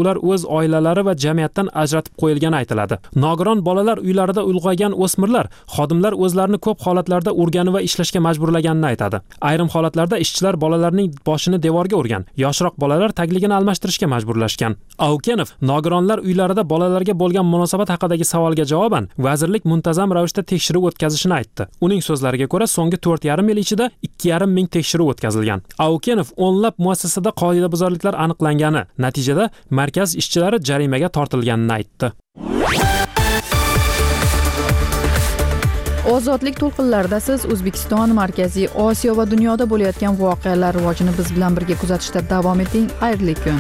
ular o'z oilalari va jamiyatdan ajratib qo'yilgani aytiladi. Nogiron bolalar uylarida ulg'aygan o'smirlar xodimlar o'zlarini ko'p holatlarda urgani va ishlashga majburlaganini aytadi. Ayrim holatlarda ishchilar bolalarning boshini devorga urgan, yoshroq bolalar tagligini almashtirishga majburlashgan. Aukenov nogironlar uylarida bolalarga bo'lgan munosabat haqidagi savolga javoban vazirlik muntazam ravishda tekshiruv o'tkazishini aytdi. Uning so'zlariga ko'ra, so'nggi 4,5 yil ichida 2,5 ming tekshiruv o'tkazilgan. Aukenov o'nlab muassasada qoidabuzarliklar aniqlangani, natijada markaz ishchilari jarimaga tortilganini aytdi. Ozodlik to'lqinlarida siz O'zbekiston, Markaziy Osiyo va dunyoda bo'layotgan voqealar rivojini biz bilan birga kuzatishda davom eting. Xayrli kun.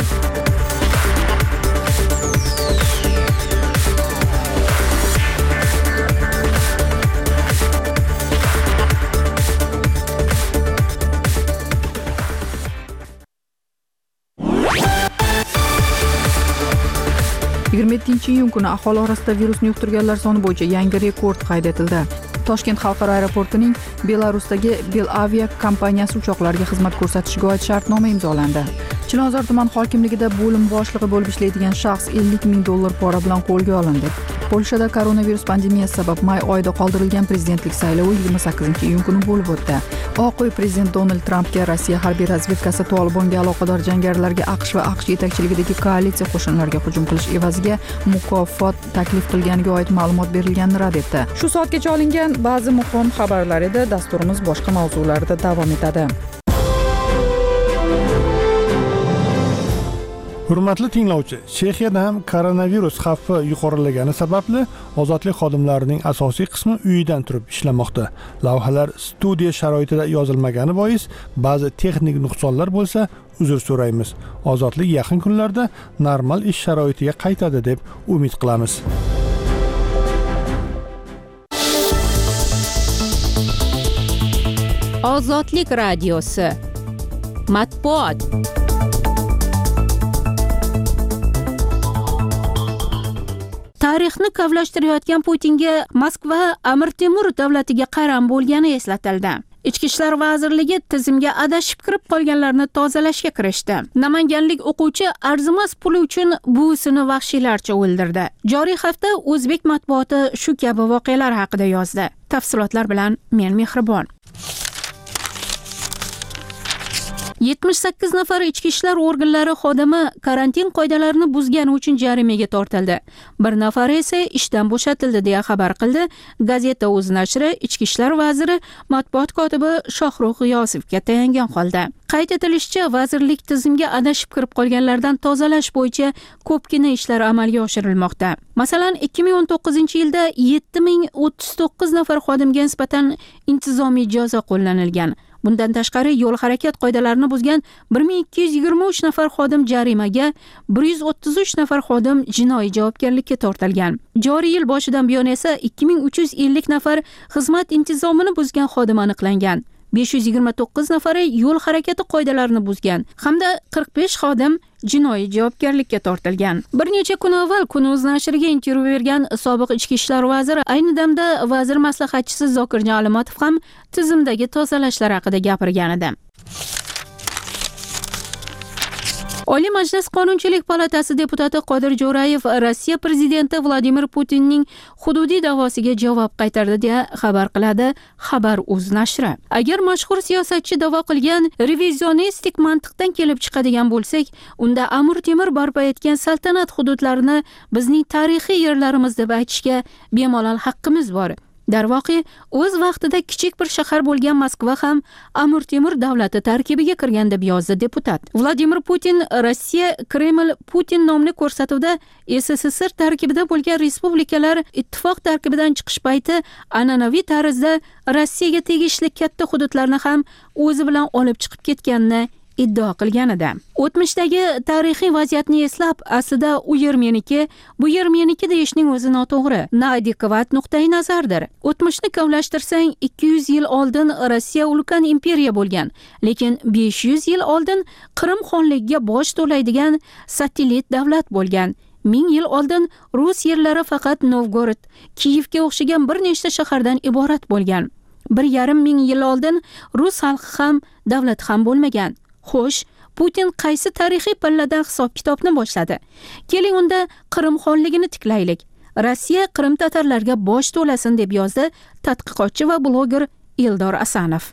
iyun kuni aholi orasida virusni yuqtirganlar soni bo'yicha yangi rekord qayd etildi. Toshkent xalqaro aeroportining Belarusdagi Belavia kompaniyasi uchoqlarga xizmat ko'rsatishiga oid shartnoma imzolandi. Chilonzor tuman hokimligida bo'lim boshlig'i bo'lib ishlaydigan shaxs $50 ming pora bilan qo'lga olindi. Polshada koronavirus pandemiyasi sabab may oyida qoldirilgan prezidentlik saylovi 28 iyun kuni bo'lib o'tdi. Oq uy prezident Donald Trampga Rossiya harbiy razvedkasi Tolibonga aloqador jangarilarga AQSh va AQSh yetakchiligidagi koalitsiya qo'shinlariga hujum qilish evaziga mukofot taklif qilganiga oid ma'lumot berilganini rad etdi. Shu soatgacha olingan ba'zi muhim xabarlar edi. Dasturimiz boshqa mavzularda davom etadi. Hurmatli tinglovchi, Chexiyada ham koronavirus xavfi yuqorilagani sababli ozodlik xodimlarining asosiy qismi uyidan turib ishlamoqda. Lavhalar studiya sharoitida yozilmagani bois ba'zi texnik nuqsonlar bo'lsa, uzr so'raymiz. Ozodlik yaqin kunlarda normal ish sharoitiga qaytadi deb umid qilamiz. Ozodlik radiosi matbuot. Tarixni kavlashtirayotgan Putinga Moskva Amir Temur davlatiga qaram bo'lgani eslatildi. Ichki ishlar vazirligi tizimga adashib kirib qolganlarni tozalashga kirishdi. Namanganlik o'quvchi arzimas puli uchun buvisini vahshiylarcha o'ldirdi. Joriy hafta o'zbek matbuoti shu kabi voqealar haqida yozdi. Tafsilotlar bilan men Mehribon. 78 nafar ichki ishlar organlari xodimi karantin qoidalarini buzgani uchun jarimaga tortildi. Bir nafari esa ishdan bo'shatildi deya xabar qildi Gazeta O'z nashri ichki ishlar vaziri matbuot kotibi Shohruh G'iyosovga tayangan holda. Qayd etilishicha, vazirlik tizimga adashib kirib qolganlardan tozalash bo'yicha ko'pgina ishlar amalga oshirilmoqda. Masalan, 2019-yilda 7039 nafar xodimga nisbatan intizomiy jazo qo'llanilgan. Bundan tashqari yo'l harakat qoidalarini buzgan 1223 nafar xodim jarimaga, 133 nafar xodim jinoiy javobgarlikka tortilgan. Joriy yil boshidan buyon esa 2350 nafar xizmat intizomini buzgan xodim aniqlangan. 529 nafari yo'l harakati qoidalarini buzgan hamda 45 xodim jinoiy javobgarlikka tortilgan. Bir necha kun avval Kun.uz nashriga intervyu bergan sobiq ichki ishlar vaziri, ayni damda vazir maslahatchisi Zokirjon Alimatov ham tizimdagi tozalashlar haqida gapirgan edi. Oliy Majlis Qonunchilik palatasi deputati Qodir Jo'rayev Rossiya prezidenti Vladimir Putinning hududiy da'vosiga javob qaytardi deya xabar qiladi Xabar.uz nashri. Agar mashhur siyosatchi da'vo qilgan revizionistik mantiqdan kelib chiqadigan bo'lsak, unda Amir Temur barpo etgan saltanat hududlarini bizning tarixiy yerlarimiz deb aytishga bemalol haqqimiz bor. Darvoqe, o'z vaqtida kichik bir shahar bo'lgan Moskva ham Amir Temur davlati tarkibiga kirgan deb yozdi deputat. Vladimir Putin Rossiya Kreml Putin nomli ko'rsatuvda SSSR tarkibida bo'lgan respublikalar ittifoq tarkibidan chiqish payti an'anaviy tarzda Rossiyaga tegishli katta hududlarni ham o'zi bilan olib chiqib ketganini iddio qilgan edi. O'tmishdagi tarixiy vaziyatni eslab, aslida u yer meniki, bu yer meniki deyishning o'zi noto'g'ri, noadekvat nuqtai nazardir. O'tmishni kavlashtirsang, 200 yil oldin Rossiya ulkan imperiya bo'lgan, lekin 500 yil oldin Qrim xonligiga bosh to'laydigan satellit davlat bo'lgan. 1000 yil oldin Rus yerlari faqat Novgorod, Kiyevga o'xshagan bir nechta shahardan iborat bo'lgan. 1,5 ming yil oldin Rus xalqi ham davlat ham bo'lmagan. Xo'sh, Putin qaysi tarixiy pilladan hisob-kitobni boshladi? Keling unda Qrim xonligini tiklaylik. Rossiya Qrim tatarlarga bosh to'lasin deb yozdi tadqiqotchi va bloger Eldor Asanov.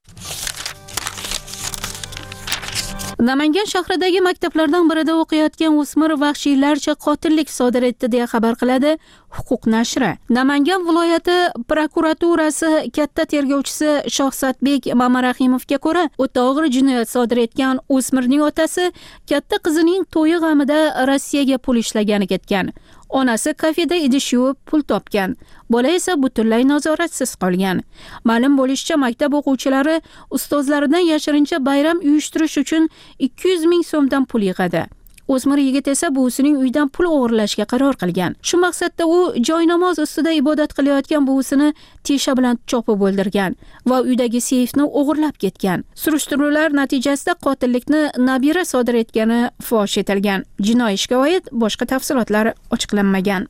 Namangan shahridagi maktablardan birida o'qiyotgan o'smir vahshiylarcha qotillik sodir etdi deya xabar qiladi Huquq nashri. Namangan viloyati prokuraturasi katta tergovchisi Shohsatbek Mamarahimovga ko'ra, o'ta og'ir jinoyat sodir etgan o'smirning otasi katta qizining to'yi g'amida Rossiyaga pul ishlagani ketgan. Onasi kafeda idish yuvib pul topgan. Bola esa butunlay nazoratsiz qolgan. Ma'lum bo'lishicha, maktab o'quvchilari ustozlaridan yashirincha bayram uyushtirish uchun 200 ming so'mdan pul yig'adi. O'smir yigit esa buvisining uyidan pul o'g'irlashga qaror qilgan. Shu maqsadda u joynamoz ustida ibodat qilayotgan buvisini tesha bilan chopib o'ldirgan va uydagi seyfni o'g'irlab ketgan. Surishtiruvlar natijasida qotillikni nabira sodir etgani fosh etilgan. Jinoiy ishga oid boshqa tafsilotlar ochiqlanmagan.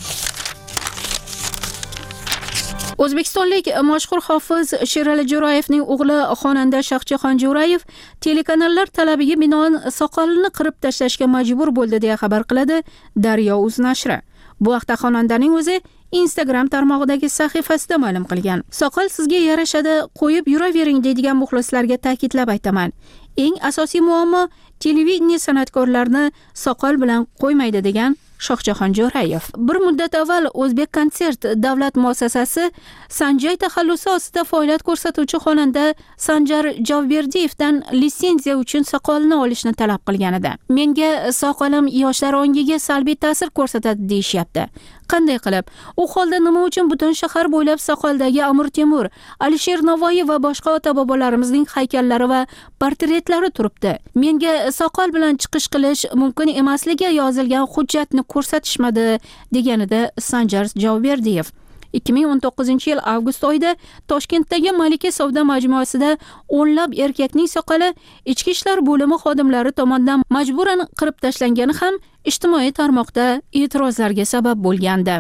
O'zbekistonlik mashhur hofiz Sherali Jo'rayevning o'g'li xonanda Shohjahon Jo'rayev telekanallar talabiga binoan soqolini qirib tashlashga majbur bo'ldi deya xabar qiladi Daryo.uz nashri. Bu haqda xonandaning o'zi Instagram tarmog'idagi sahifasida ma'lum qilgan. Soqol sizga yarashadi, qo'yib yuravering deydigan muxlislarga ta'kidlab aytaman. Eng asosiy muammo televideniya san'atkorlarini soqol bilan qo'ymaydi degan Shohjahon Jo'rayev. Bir muddat avval O'zbek konsert davlat muassasasi Sanjay taxallusi ostida faoliyat ko'rsatuvchi xonanda Sanjar Javberdiyevdan litsenziya uchun soqolini olishni talab qilgan edi. Menga soqolim yoshlar ongiga salbiy ta'sir ko'rsatadi deyishyapti. Qanday qilib? U holda nima uchun butun shahar bo'ylab soqoldagi Amir Temur, Alisher Navoiy va boshqa ota-bobolarimizning haykallari va portretlari turibdi? Menga soqol bilan chiqish qilish mumkin emasligi yozilgan hujjatni ko'rsatishmadi, deganida Sanjar Javberdiyev. 2019-yil avgust oyida Toshkentdagi Malika savdo majmuasida o'nlab erkakning soqoli ichki ishlar bo'limi xodimlari tomonidan majburan qirib tashlangani ham ijtimoiy tarmoqda e'tirozlarga sabab bo'lgandi.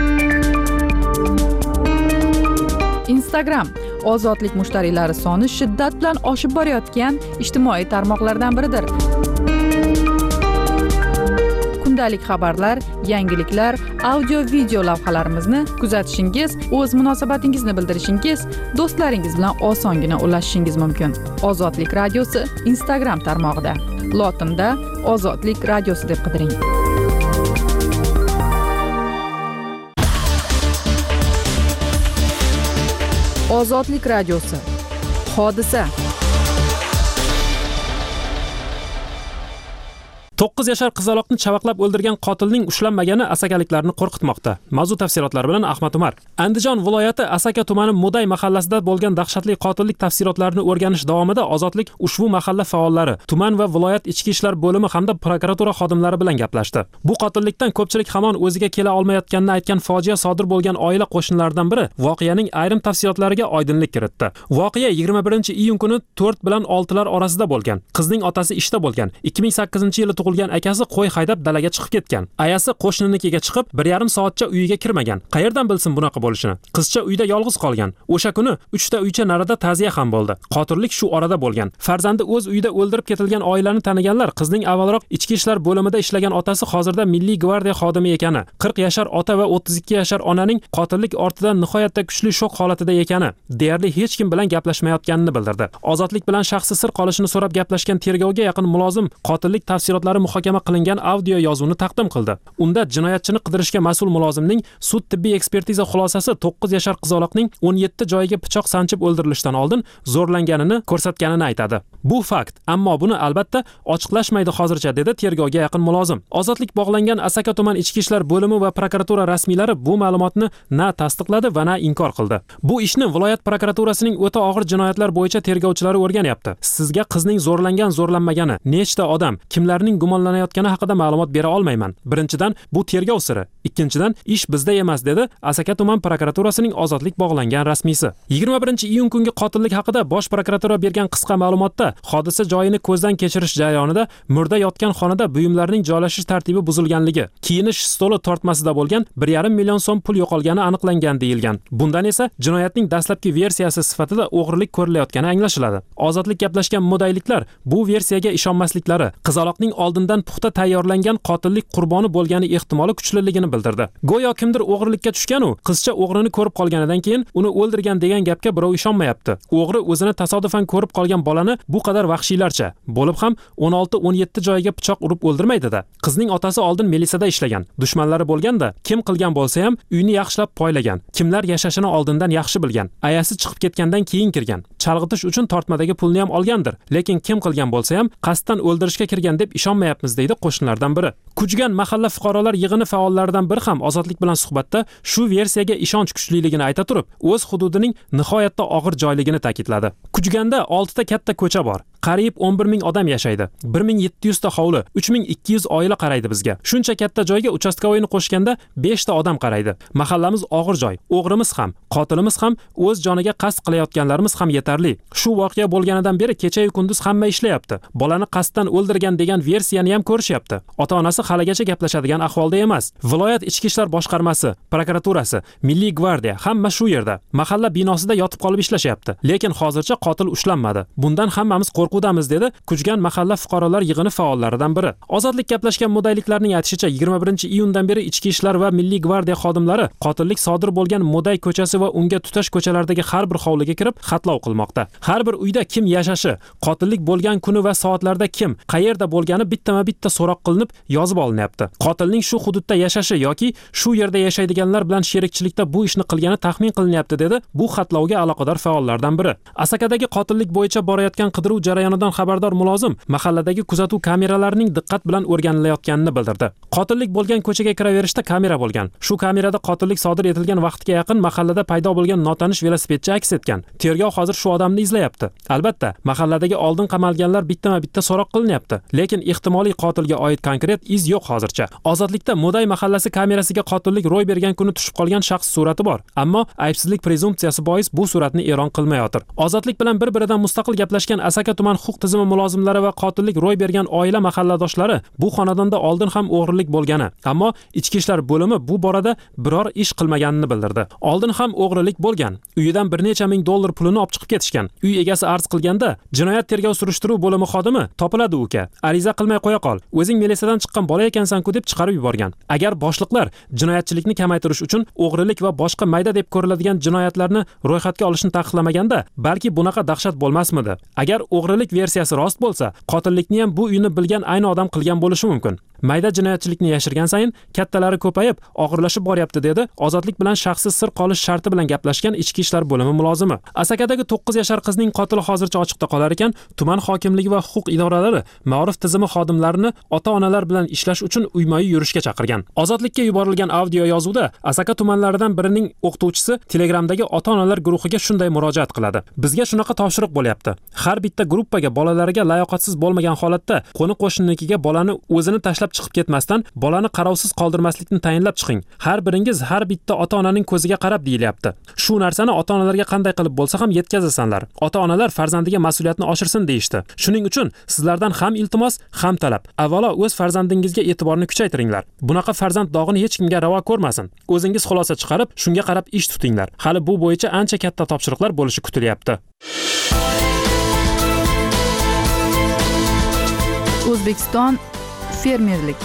Instagram ozodlik mushtariylari soni shiddat bilan oshib borayotgan ijtimoiy tarmoqlardan biridir. Kundalik xabarlar, yangiliklar, audio-video lavhalarimizni kuzatishingiz, o'z munosabatingizni bildirishingiz, do'stlaringiz bilan osongina ulashishingiz mumkin. Ozodlik radiosi Instagram tarmog'ida. Lotinda Ozodlik radiosi deb qidiring. Ozodlik radiosi. Hodisa. 9 yashar qizaloqni chavaqlab o'ldirgan qotilning ushlanmagani asakaliklarni qo'rqitmoqda. Mavzu tafsilotlari bilan Ahmad Umar. Andijon viloyati Asaka tumani Muday mahallasida bo'lgan dahshatli qotillik tafsilotlarini o'rganish davomida Ozodlik ushbu mahalla faollari, tuman va viloyat ichki ishlar bo'limi hamda prokuratura xodimlari bilan gaplashdi. Bu qotillikdan ko'pchilik hamon o'ziga kela olmayotganini aytgan fojia sodir bo'lgan oila qo'shnilaridan biri voqeaning ayrim tafsilotlariga oydinlik kiritdi. Voqea 21-iyun kuni 4 bilan 6lar orasida bo'lgan. Qizning otasi ishda bo'lgan. 2008-yili tug'ilgan akasi qo'y haydab dalaga chiqib ketgan. Ayasi qo'shninikiga chiqib 1,5 soatcha uyiga kirmagan. Qayerdan bilsin bunaqa bo'lishini? Qizcha uyda yolg'iz qolgan. O'sha kuni 3 ta uycha narida ta'ziya ham bo'ldi. Qotillik shu orada bo'lgan. Farzandi o'z uyida o'ldirib ketilgan oilani taniganlar qizning avvalroq ichki ishlar bo'limida ishlagan otasi hozirda Milliy gvardiya xodimi ekani, 40 yashar ota va 32 yashar onaning qotillik ortidan nihoyatda kuchli shok holatida ekani, deyarli hech kim bilan gaplashmayotganini bildirdi. Ozodlik bilan shaxsi sir qolishini so'rab gaplashgan tergovga yaqin mulozim qotillik tafsilotlari muhokama qilingan audio yozuvni taqdim qildi. Unda jinoyatchini qidirishga mas'ul mulozimning sud tibbiy ekspertiza xulosasi 9 yashar qizaloqning 17 joyiga pichoq sanchib o'ldirilishdan oldin zo'rlanganini ko'rsatganini aytadi. Bu fakt, ammo buni albatta ochiqlashmaydi hozircha, dedi tergovga yaqin mulozim. Ozodlik bog'langan Asaka tuman ichki ishlar bo'limi va prokuratura rasmiylari bu ma'lumotni na tasdiqladi va na inkor qildi. Bu ishni viloyat prokuraturasining o'ta og'ir jinoyatlar bo'yicha tergovchilari o'rganyapti. Sizga qizning zo'rlangan-zo'rlanmagani, nechta odam, kimlarning gumonlanayotgani haqida ma'lumot bera olmayman. Birinchidan, bu tergov siri. Ikkinchidan, ish bizda emas, dedi Asaka tuman prokuraturasining ozodlik bog'langan rasmiysi. 21-iyun kungi qotillik haqida Bosh prokuratura bergan qisqa ma'lumotda hodisa joyini ko'zdan kechirish jarayonida murda yotgan xonada buyumlarning joylashish tartibi buzilganligi, kiyinish stoli tortmasida bo'lgan 1,5 million so'm pul yo'qolgani aniqlangan deyilgan. Bundan esa jinoyatning dastlabki versiyasi sifatida o'g'rilik ko'rilayotgani anglashiladi. Ozodlik gaplashgan mudayliklar bu versiyaga ishonmasliklari, qizaloqning oldindan puxta tayyorlangan qotillik qurboni bo'lgani ehtimoli kuchliligini bildirdi. Go'yo kimdir o'g'rilikka tushgan-u, qizcha o'g'rini ko'rib qolganidan keyin uni o'ldirgan degan gapga birov ishonmayapti. O'g'ri o'zini tasodifan ko'rib qolgan bolani bu qadar vahshiylarcha bo'lib ham 16-17 joyiga pichoq urib o'ldirmaydi-da. Qizning otasi oldin milisiyada ishlagan. Dushmanlari bo'lganda, kim qilgan bo'lsa ham uyni yaxshilab poylagan. Kimlar yashashini oldindan yaxshi bilgan. Ayasi chiqib ketgandan keyin kirgan. Chalg'itish uchun tortmadagi pulni ham olgandir. Lekin kim qilgan bo'lsa ham qasddan o'ldirishga kirgan deb ishonmayapmiz, deydi qo'shnilardan biri. Kuchgan mahalla fuqarolar yig'ini faollaridan biri ham Ozodlik bilan suhbatda shu versiyaga ishonch kuchliligini ayta turib, o'z hududining nihoyatda og'ir joyligini ta'kidladi. Kuchganda 6 ta katta ko'cha bor. Qariyb 11 ming odam yashaydi. 1700 ta hovli, 3200 oila qaraydi bizga. Shuncha katta joyga uchastkovoyni qo'shganda 5 ta odam qaraydi. Mahallamiz og'ir joy. O'g'rimiz ham, qotilimiz ham, o'z joniga qasd qilayotganlarimiz ham yetarli. Shu voqea bo'lganidan beri kecha-yu kunduz hamma ishlayapti. Bolani qasddan o'ldirgan degan versiyani ham ko'rishyapti. Ota-onasi haligacha gaplashadigan ahvolda emas. Viloyat ichki ishlar boshqarmasi, prokuraturasi, Milliy gvardiya hamma shu yerda. Mahalla binosida yotib qolib ishlashyapti. Lekin hozircha qotil ushlanmadi. Bundan hammamiz qo'rquvdamiz, dedi Kuchgan mahalla fuqarolar yig'ini faollaridan biri. Ozodlik gaplashgan mudayliklarning aytishicha 21-iyundan beri ichki ishlar va Milliy gvardiya xodimlari qotillik sodir bo'lgan Moday ko'chasi va unga tutash ko'chalardagi har bir hovliga kirib xatlov qilmoqda. Har bir uyda kim yashashi, qotillik bo'lgan kuni va soatlarda kim, qayerda bo'lgani bittama-bitta so'roq qilinib yozib olinyapti. Qotilning shu hududda yashashi yoki shu yerda yashaydiganlar bilan sherikchilikda bu ishni qilgani taxmin qilinyapti, dedi bu xatlovga aloqador faollardan biri. Asakadagi qotillik bo'yicha borayotgan qidiruv jarayonidan xabardor mulozim mahalladagi kuzatuv kameralarining diqqat bilan o'rganilayotganini bildirdi. Qotillik bo'lgan ko'chaga kiraverishda kamera bo'lgan. Shu kamerada qotillik sodir etilgan vaqtga yaqin mahallada paydo bo'lgan notanish velosipedchi aks etgan. Tergov hozir shu odamni izlayapti. Albatta, mahalladagi oldin qamalganlar bittama-bitta so'roq qilinyapti, lekin ehtimoliy qotilga oid konkret iz yo'q hozircha. Ozodlikda Moday mahallasi kamerasiga qotillik ro'y bergan kuni tushib qolgan shaxs surati bor, ammo aybsizlik prezumpsiyasi bois bu suratni e'lon qilmayotir. Ozodlik bilan bir-biridan mustaqil gaplashgan Asaka tuman huquq tizimi mulozimlari va qotillik ro'y bergan oila mahalladoshlari bu xonadonda oldin ham o'g'rilik bo'lgani, ammo ichki ishlar bo'limi bu borada biror ish qilmaganini bildirdi. Oldin ham o'g'rilik bo'lgan. Uyidan bir necha ming dollar pulini olib chiqib ketishgan. Uy egasi arz qilganda, jinoyat tergov surishtiruv bo'limi xodimi topiladi uka. Ariza qilmay qo'ya qol. O'zing militsiyadan chiqqan bola ekansan-ku deb chiqarib yuborgan. Agar boshliqlar jinoyatchilikni kamaytirish uchun o'g'rilik va boshqa mayda deb ko'riladigan jinoyatlarni ro'yxatga olishni taqiqlamaganda, balki bunaqa dahshat bo'lmasmidi? Agar o'g'rilik versiyasi rost bo'lsa, qotillikni ham bu uyni bilgan ayni odam qilgan bo'lishi mumkin. Mayda jinoyatchilikni yashirgan sayin kattalari ko'payib, og'irlashib boryapti, dedi Ozodlik bilan shaxsiy sir qolish sharti bilan gaplashgan ichki ishlar bo'limi mulozimi. Asakadagi 9 yashar qizning qotili hozircha ochiqda qolar ekan, tuman hokimligi va huquq idoralari ma'ruf tizimi xodimlarini ota-onalar bilan ishlash uchun uyma-uy yurishga chaqirgan. Ozodlikka yuborilgan audio yozuvda Asaka tumanlaridan birining o'qituvchisi Telegramdagi ota-onalar guruhiga shunday murojaat qiladi. Bizga shunaqa topshiriq bo'lyapti. Har bitta gruppaga bolalariga layoqatsiz bo'lmagan holatda qo'ni-qo'shninikiga bolani o'zini tashlab chiqib ketmasdan bolani qarovsiz qoldirmaslikni tayinlab chiqing. Har biringiz har bitta ota-onaning ko'ziga qarab deyilyapti. Shu narsani ota-onalarga qanday qilib bo'lsa ham yetkazasanlar. Ota-onalar farzandiga mas'uliyatni oshirsin deyishdi. Shuning uchun sizlardan ham iltimos, ham talab. Avvalo o'z farzandingizga e'tiborni kuchaytiringlar. Bunaqa farzand dog'ini hech kimga ravo ko'rmasin. O'zingiz xulosa chiqarib, shunga qarab ish tutinglar. Hali bu bo'yicha ancha katta topshiriqlar bo'lishi kutilyapti. O'zbekiston fermerlik.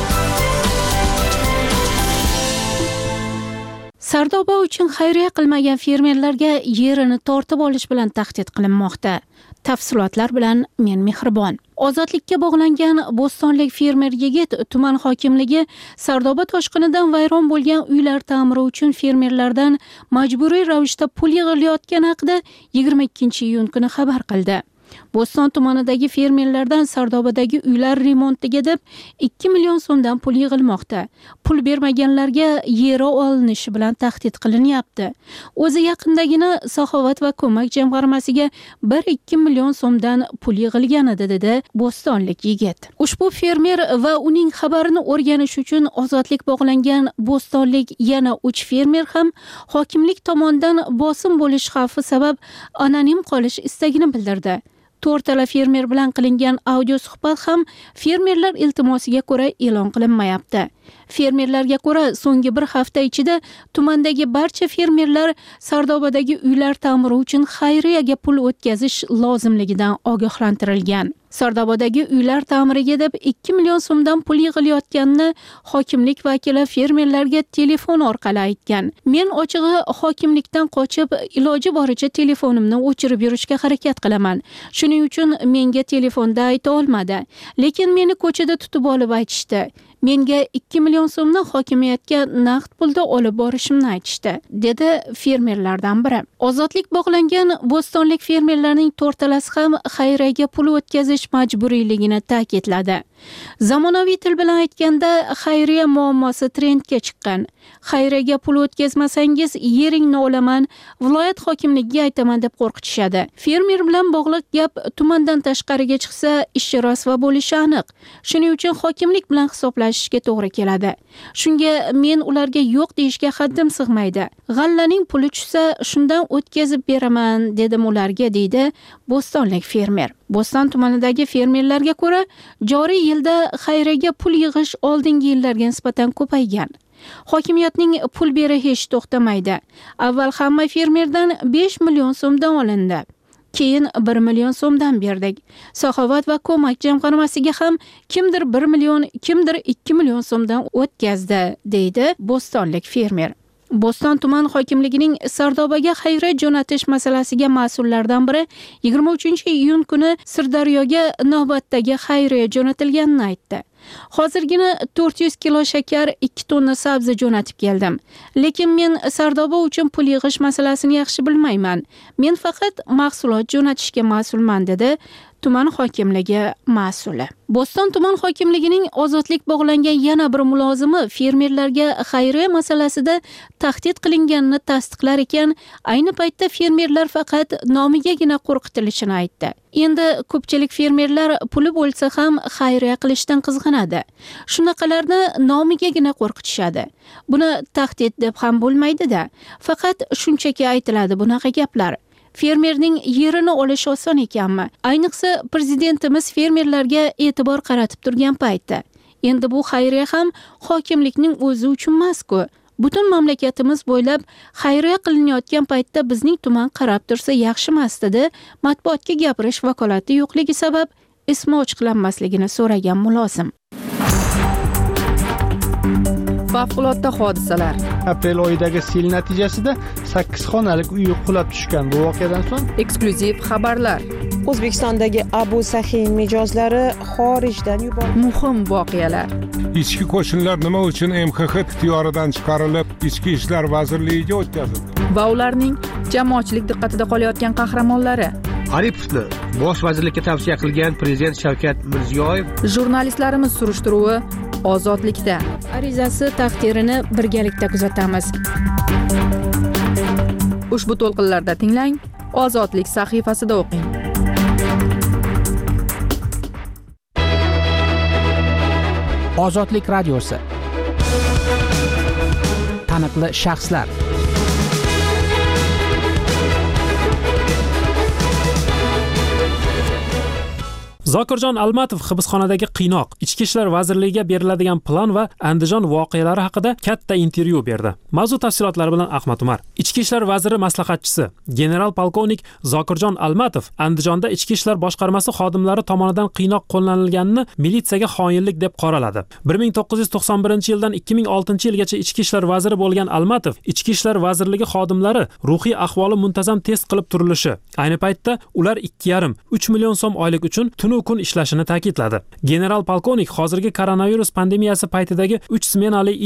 Sardoba uchun xayriya qilmagan fermerlarga yerini tortib olish bilan tahdid qilinmoqda. Tafsilotlar bilan men Mehribon. Ozodlikka bog'langan bo'stonlik fermer yigit tuman hokimligi Sardoba toshqinidan vayron bo'lgan uylar ta'miri uchun fermerlardan majburiy ravishda pul yig'ilayotgani haqida 22-iyun kuni xabar qildi. Bo'ston tumanidagi fermerlardan Sardobadagi uylar remontiga deb 2 million so'mdan pul yig'ilmoqda. Pul bermaganlarga yeri olinishi bilan tahdid qilinyapti. O'zi yaqindagina Saxovat va ko'mak jamg'armasiga 1-2 million so'mdan pul yig'ilgan edi, dedi bo'stonlik yigit. Ushbu fermer va uning xabarini o'rganish uchun ozodlik bog'langan bo'stonlik yana 3 fermer ham hokimlik tomonidan bosim bo'lish xavfi sabab anonim qolish istagini bildirdi. 4 fermer bilan qilingan audio suhbat ham fermerlar iltimosiga ko'ra e'lon qilinmayapti. Fermerlarga ko'ra, so'nggi bir hafta ichida tumandagi barcha fermerlar Sardobadagi uylar ta'miri uchun xayriyaga pul o'tkazish lozimligidan ogohlantirilgan. Sardobadagi uylar ta'miriga deb 2 million so'mdan pul yig'ilayotganini hokimlik vakili fermerlarga telefon orqali aytgan. Men ochig'i hokimlikdan qochib, iloji boricha telefonimni o'chirib yurishga harakat qilaman. Shuning uchun menga telefonda ayta olmadi. Lekin meni ko'chada tutib olib aytishdi. Menga 2 million so'mni hokimiyatga naqd pulda olib borishimni aytishdi, dedi fermerlardan biri. Ozodlik bog'langan bo'stonlik fermerlarning 4talasi ham xayriyaga pul o'tkazish majburiyligini ta'kidladi. Zamonaviy til bilan aytganda, xayriya muammosi trendga chiqqan. Xayriyaga pul o'tkazmasangiz yeringni olaman, viloyat hokimligiga aytaman deb qo'rqitishadi. Fermer bilan bog'liq gap tumandan tashqariga chiqsa, ishi rasvo bo'lishi aniq. Shuning uchun hokimlik bilan hisoblashishga to'g'ri keladi. Shunga men ularga yo'q deyishga haddim sig'maydi. G'allaning puli tushsa, shundan o'tkazib beraman dedim ularga, deydi bo'stonlik fermer. Bo'ston tumanidagi fermerlarga ko'ra, joriy yilda xayriyaga pul yig'ish oldingi yillarga nisbatan ko'paygan. Hokimiyatning pul beri hech to'xtamaydi. Avval hamma fermerdan 5 million so'mdan olindi. Keyin 1 million so'mdan berdik. Saxovat va ko'mak jamg'armasiga ham kimdir 1 million, kimdir 2 million so'mdan o'tkazdi, deydi bo'stonlik fermer. Bo'ston tuman hokimligining Sardobaga xayriya jo'natish masalasiga mas'ullardan biri 23-iyun kuni Sirdaryoga navbatdagi xayriya jo'natilganini aytdi. Hozirgina 400 kilo shakar, 2 tonna sabzi jo'natib keldim. Lekin men Sardoba uchun pul yig'ish masalasini yaxshi bilmayman. Men faqat mahsulot jo'natishga mas'ulman, dedi tuman hokimligi mas'uli. Bo'ston tuman hokimligining ozodlik bog'langan yana bir mulozimi fermerlarga xayriya masalasida tahdid qilinganini tasdiqlar ekan, ayni paytda fermerlar faqat nomigagina qo'rqitilishini aytdi. Endi ko'pchilik fermerlar puli bo'lsa ham xayriya qilishdan qizg'anadi. Shunaqalarni nomigagina qo'rqitishadi. Buni tahdid deb ham bo'lmaydi-da. Faqat shunchaki aytiladi bunaqa gaplar. Fermerning yerini olish oson ekanmi? Ayniqsa prezidentimiz fermerlarga e'tibor qaratib turgan paytda. Endi bu xayriya ham hokimlikning o'zi uchun emas-ku. Butun mamlakatimiz bo'ylab xayriya qilinayotgan paytda bizning tuman qarab tursa yaxshi emas, dedi matbuotga gapirish vakolati yo'qligi sabab ismi ochiqlanmasligini so'ragan mulozim. Favqulodda hodisalar. Aprel oyidagi sel natijasida 8 xonalik uy qulab tushgan. Bu voqeadan so'ng Eksklyuziv xabarlar. O'zbekistondagi Abu Sahin mijozlari xorijdan yuborildi. Muhim voqealar. Ichki qo'shinlar nima uchun MXX ixtiyoridan chiqarilib, Ichki ishlar vazirligiga o'tkazildi? Va ularning jamoatchilik diqqatida qolayotgan qahramonlari. Aripovni bosh vazirlikka tavsiya qilgan prezident Shavkat Mirziyoyev. Jurnalistlarimiz surishtiruvi ozodlikda. Arizasi taqdirini birgalikda kuzatamiz. Ushbu to'lqinlarda tinglang, Ozodlik sahifasida o'qing. Ozodlik radiosi. Taniqli shaxslar. Zokirjon Almatov hibsxonadagi qiynoq, Ichki ishlar vazirligiga beriladigan plan va Andijon voqealari haqida katta intervyu berdi. Mavzu tafsilotlari bilan Ahmad Umar. Ichki ishlar vaziri maslahatchisi general polkovnik Zokirjon Almatov Andijonda Ichki ishlar boshqarmasi xodimlari tomonidan qiynoq qo'llanilganini militsiyaga xoinlik deb qoraladi. 1991-yildan 2006-yilgacha Ichki ishlar vaziri bo'lgan Almatov Ichki ishlar vazirligi xodimlari ruhiy ahvoli muntazam test qilib turilishi, ayni paytda ular 2,5-3 million so'm oylik uchun kun ishlashini ta'kidladi. General polkovnik hozirgi koronavirus pandemiyasi paytidagi 3 smenali ish,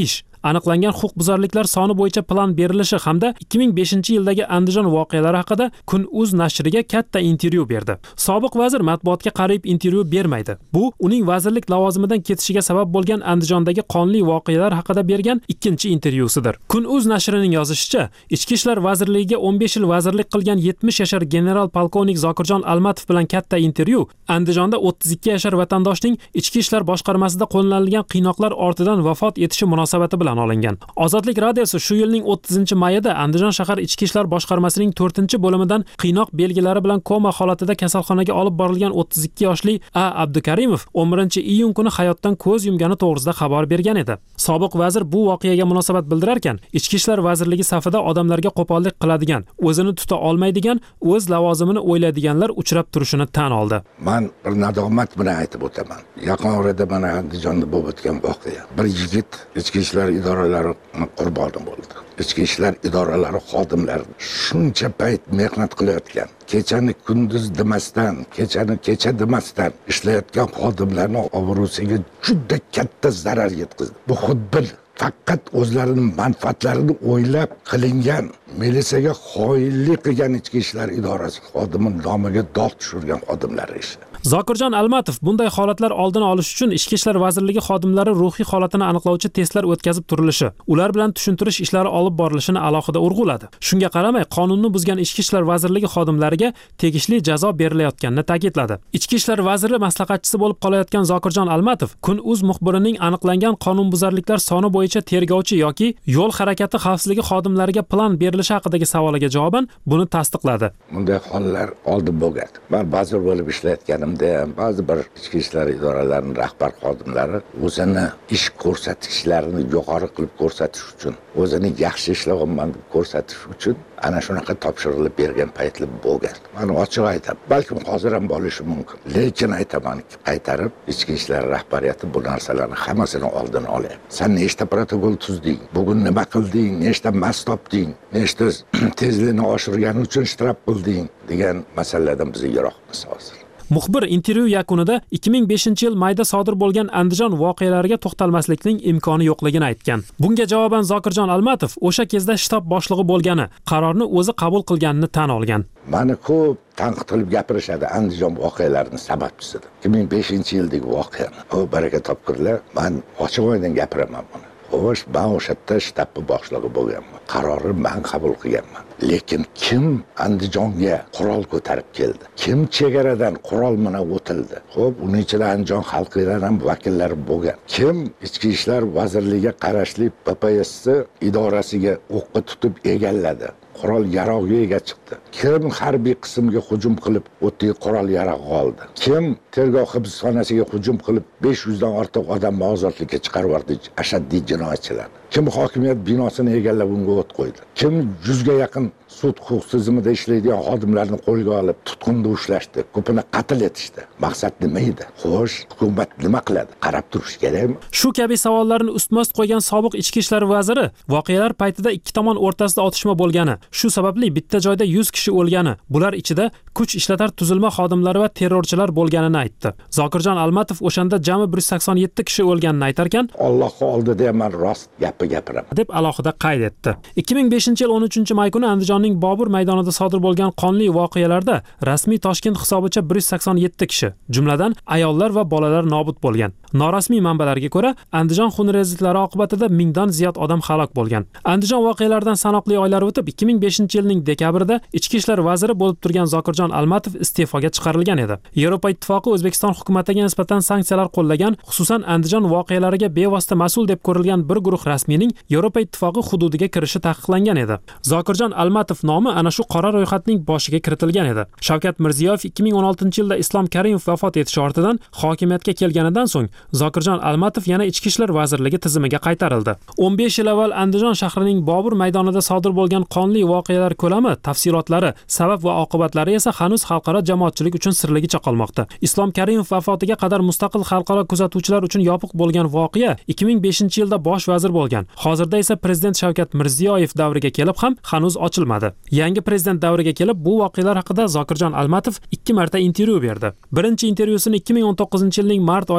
aniqlangan huquqbuzarliklar soni bo'yicha plan berilishi hamda 2005-yildagi Andijon voqealari haqida Kun.uz nashriga katta intervyu berdi. Sobiq vazir matbuotga qarayib intervyu bermaydi. Bu uning vazirlik lavozimidan ketishiga sabab bo'lgan Andijondagi qonli voqealar haqida bergan ikkinchi intervyusidir. Kun.uz nashrining yozishicha, Ichki ishlar vazirligiga 15 yil vazirlik qilgan 70 yashar general polkovnik Zokirjon Almatov bilan katta intervyu Andijonda 32 yashar vatandoshning Ichki ishlar boshqarmasida qo'llanilgan qiynoqlar ortidan vafot etishi munosabati bilan olingan. Ozodlik radiosi shu yilning 30-mayida Andijon shahar Ichki ishlar boshqarmasining 4-bo'limidan qiynoq belgilari bilan koma holatida kasalxonaga olib borilgan 32 yoshli A. Abdukarimov 11-iyun kuni hayotdan ko'z yumgani to'g'risida xabar bergan edi. Sobiq vazir bu voqeaga munosabat bildirarkan, Ichki ishlar vazirligi safida odamlarga qo'pollik qiladigan, o'zini tuta olmaydigan, o'z lavozimini o'ylaydiganlar uchrab turishini tan oldi. Men bir nadomat bilan aytib o'taman. Yaqin orada mana Andijonda bo'lib o'tgan voqea. Bir yigit ichki ishlar idoralari qurboni bo'ldi. Ichki ishlar idoralari xodimlari shuncha payt mehnat qilayotgan, kechani kunduz demasdan, kechani kecha demasdan ishlayotgan xodimlarning obro'siga juda katta zarar yetkazdi. Bu xuddi faqat o'zlarining manfaatlarini o'ylab qilingan, militsiyaga xoinlik qilgan ichki ishlar idorasi xodimi nomiga dog' tushirgan xodimlar ishi. Zokirjon Almatov bunday holatlar oldini olish uchun Ichki ishlar vazirligi xodimlari ruhiy holatini aniqlovchi testlar o'tkazib turilishi, ular bilan tushuntirish ishlari olib borilishini alohida urg'uladi. Shunga qaramay, qonunni buzgan Ichki ishlar vazirligi xodimlariga tegishli jazo berilayotganini ta'kidladi. Ichki ishlar vaziri maslahatchisi bo'lib qolayotgan Zokirjon Almatov Kun.uz muxbirining aniqlangan qonunbuzarliklar soni bo'yicha tergovchi yoki yo'l harakati xavfsizligi xodimlariga plan berilishi haqidagi savoliga javoban buni tasdiqladi. Bunday hollar oldin bo'lgan. Men vazir bo'lib ishlayotganim ba'zi bir ichki ishlar idoralarining rahbar xodimlari o'zini ish ko'rsatishlarini yuqori qilib ko'rsatish uchun, o'zini yaxshi ishlaganman deb ko'rsatish uchun ana shunaqa topshirilib bergan paytlar bo'lgan. Men ochiq aytaman, balkim hozir ham bo'lishi mumkin. Lekin aytaman, qaytarib ichki ishlar rahbariyati bu narsalarning hammasini oldini oladi. Sen nechta protokol tuzding, bugun nima qilding, nechta mas topding, nechta tezlikni oshirgani uchun shtraf qilding degan masalalardan biz yiroqmiz hozir. Muxbir intervyu yakunida 2005-yil mayda sodir bo'lgan Andijon voqealariga to'xtalmaslikning imkoni yo'qligini aytgan. Bunga javoban Zokirjon Almatov o'sha kezda shtab boshlig'i bo'lgani, qarorni o'zi qabul qilganini tan olgan. Mani ko'p tanqid qilib gapirishadi Andijon voqealarining sababchisi. 2005-yildagi voqeani. O baraka topkurlar, men ochiq o'yindan gapiraman buni. Xo'sh, men o'sha yerda shtab boshlig'i bo'lganman. Qarorni men qabul qilganman. Lekin kim Andijonga qurol ko'tarib keldi? Kim chegaradan qurol bilan o'tildi? Xo'p, uning ichida Andijon xalqidan ham vakillari bo'lgan. Kim ichki ishlar vazirligiga qarashli PPS idorasiga o'qqa tutib egalladi? Qurol yarog'iga ega chiqdi. Kim harbiy qismga hujum qilib, o'tdagi qurol yarog'i oldi? Kim tergov hibsxonasiga hujum qilib, 500 dan ortiq odamni ozodlikka chiqarib yubordi, ashaddiy jinoyatchilar? Kim hokimiyat binosini egallab unga o't qo'ydi? Kim 100 ga yaqin sud huquq tizimida ishlaydigan xodimlarni qo'lga olib, tutqunda ushlashdi, ko'pini qatl etishdi? Maqsad nima edi? Xo'sh, hukumat nima qiladi? Qarab turish kerakmi? Shu kabi savollarni ustma-ust qo'ygan sobiq ichki ishlar vaziri voqealar paytida ikki tomon o'rtasida otishma bo'lgani, shu sababli bitta joyda 100 kishi o'lgani, bular ichida kuch ishlatar tuzilma xodimlari va terrorchilar bo'lganini aytdi. Zokirjon Almatov o'shanda jami 187 kishi o'lganini aytarkan, Alloh oldida men rost gapiraman deb alohida qayd etdi. 2005-yil 13-may kuni Andijonning Bobur maydonida sodir bo'lgan qonli voqealarda rasmiy Toshkent hisobicha 187 kishi, jumladan ayollar va bolalar nobud bo'lgan. Norasmiy manbalarga ko'ra, Andijon xunrezitlari oqibatida 1000 dan ziyod odam halok bo'lgan. Andijon voqealaridan sanoqli oylar o'tib, 2005-yilning dekabrida ichki ishlar vaziri bo'lib turgan Zokirjon Almatov iste'foga chiqarilgan edi. Yevropa ittifoqi O'zbekiston hukumatiga nisbatan sanksiyalar qo'llagan, xususan Andijon voqealariga bevosita mas'ul deb ko'rilgan bir guruh rasmiyning Yevropa ittifoqi hududiga kirishi taqiqlangan edi. Zokirjon Almatov nomi ana shu qora ro'yxatning boshiga kiritilgan edi. Shavkat Mirziyoyev 2016-yilda Islom Karimov vafot etishi ortidan hokimiyatga kelganidan so'ng Zokirjon Almatov yana ichki ishlar vazirligi tizimiga qaytarildi. 15 yil avval Andijon shahrining Bobur maydonida sodir bo'lgan qonli voqealar ko'lami, tafsilotlari, sabab va oqibatlari esa hanuz xalqaro jamoatchilik uchun sirligicha qolmoqda. Islom Karimov vafotiga qadar mustaqil xalqaro kuzatuvchilar uchun yopiq bo'lgan voqea 2005-yilda bosh vazir bo'lgan. Hozirda esa prezident Shavkat Mirziyoyev davriga kelib ham hanuz ochilmadi. Yangi prezident davriga kelib bu voqealar haqida Zokirjon Almatov 2 marta intervyu berdi. Birinchi intervyusini 2019-yilning mart oyida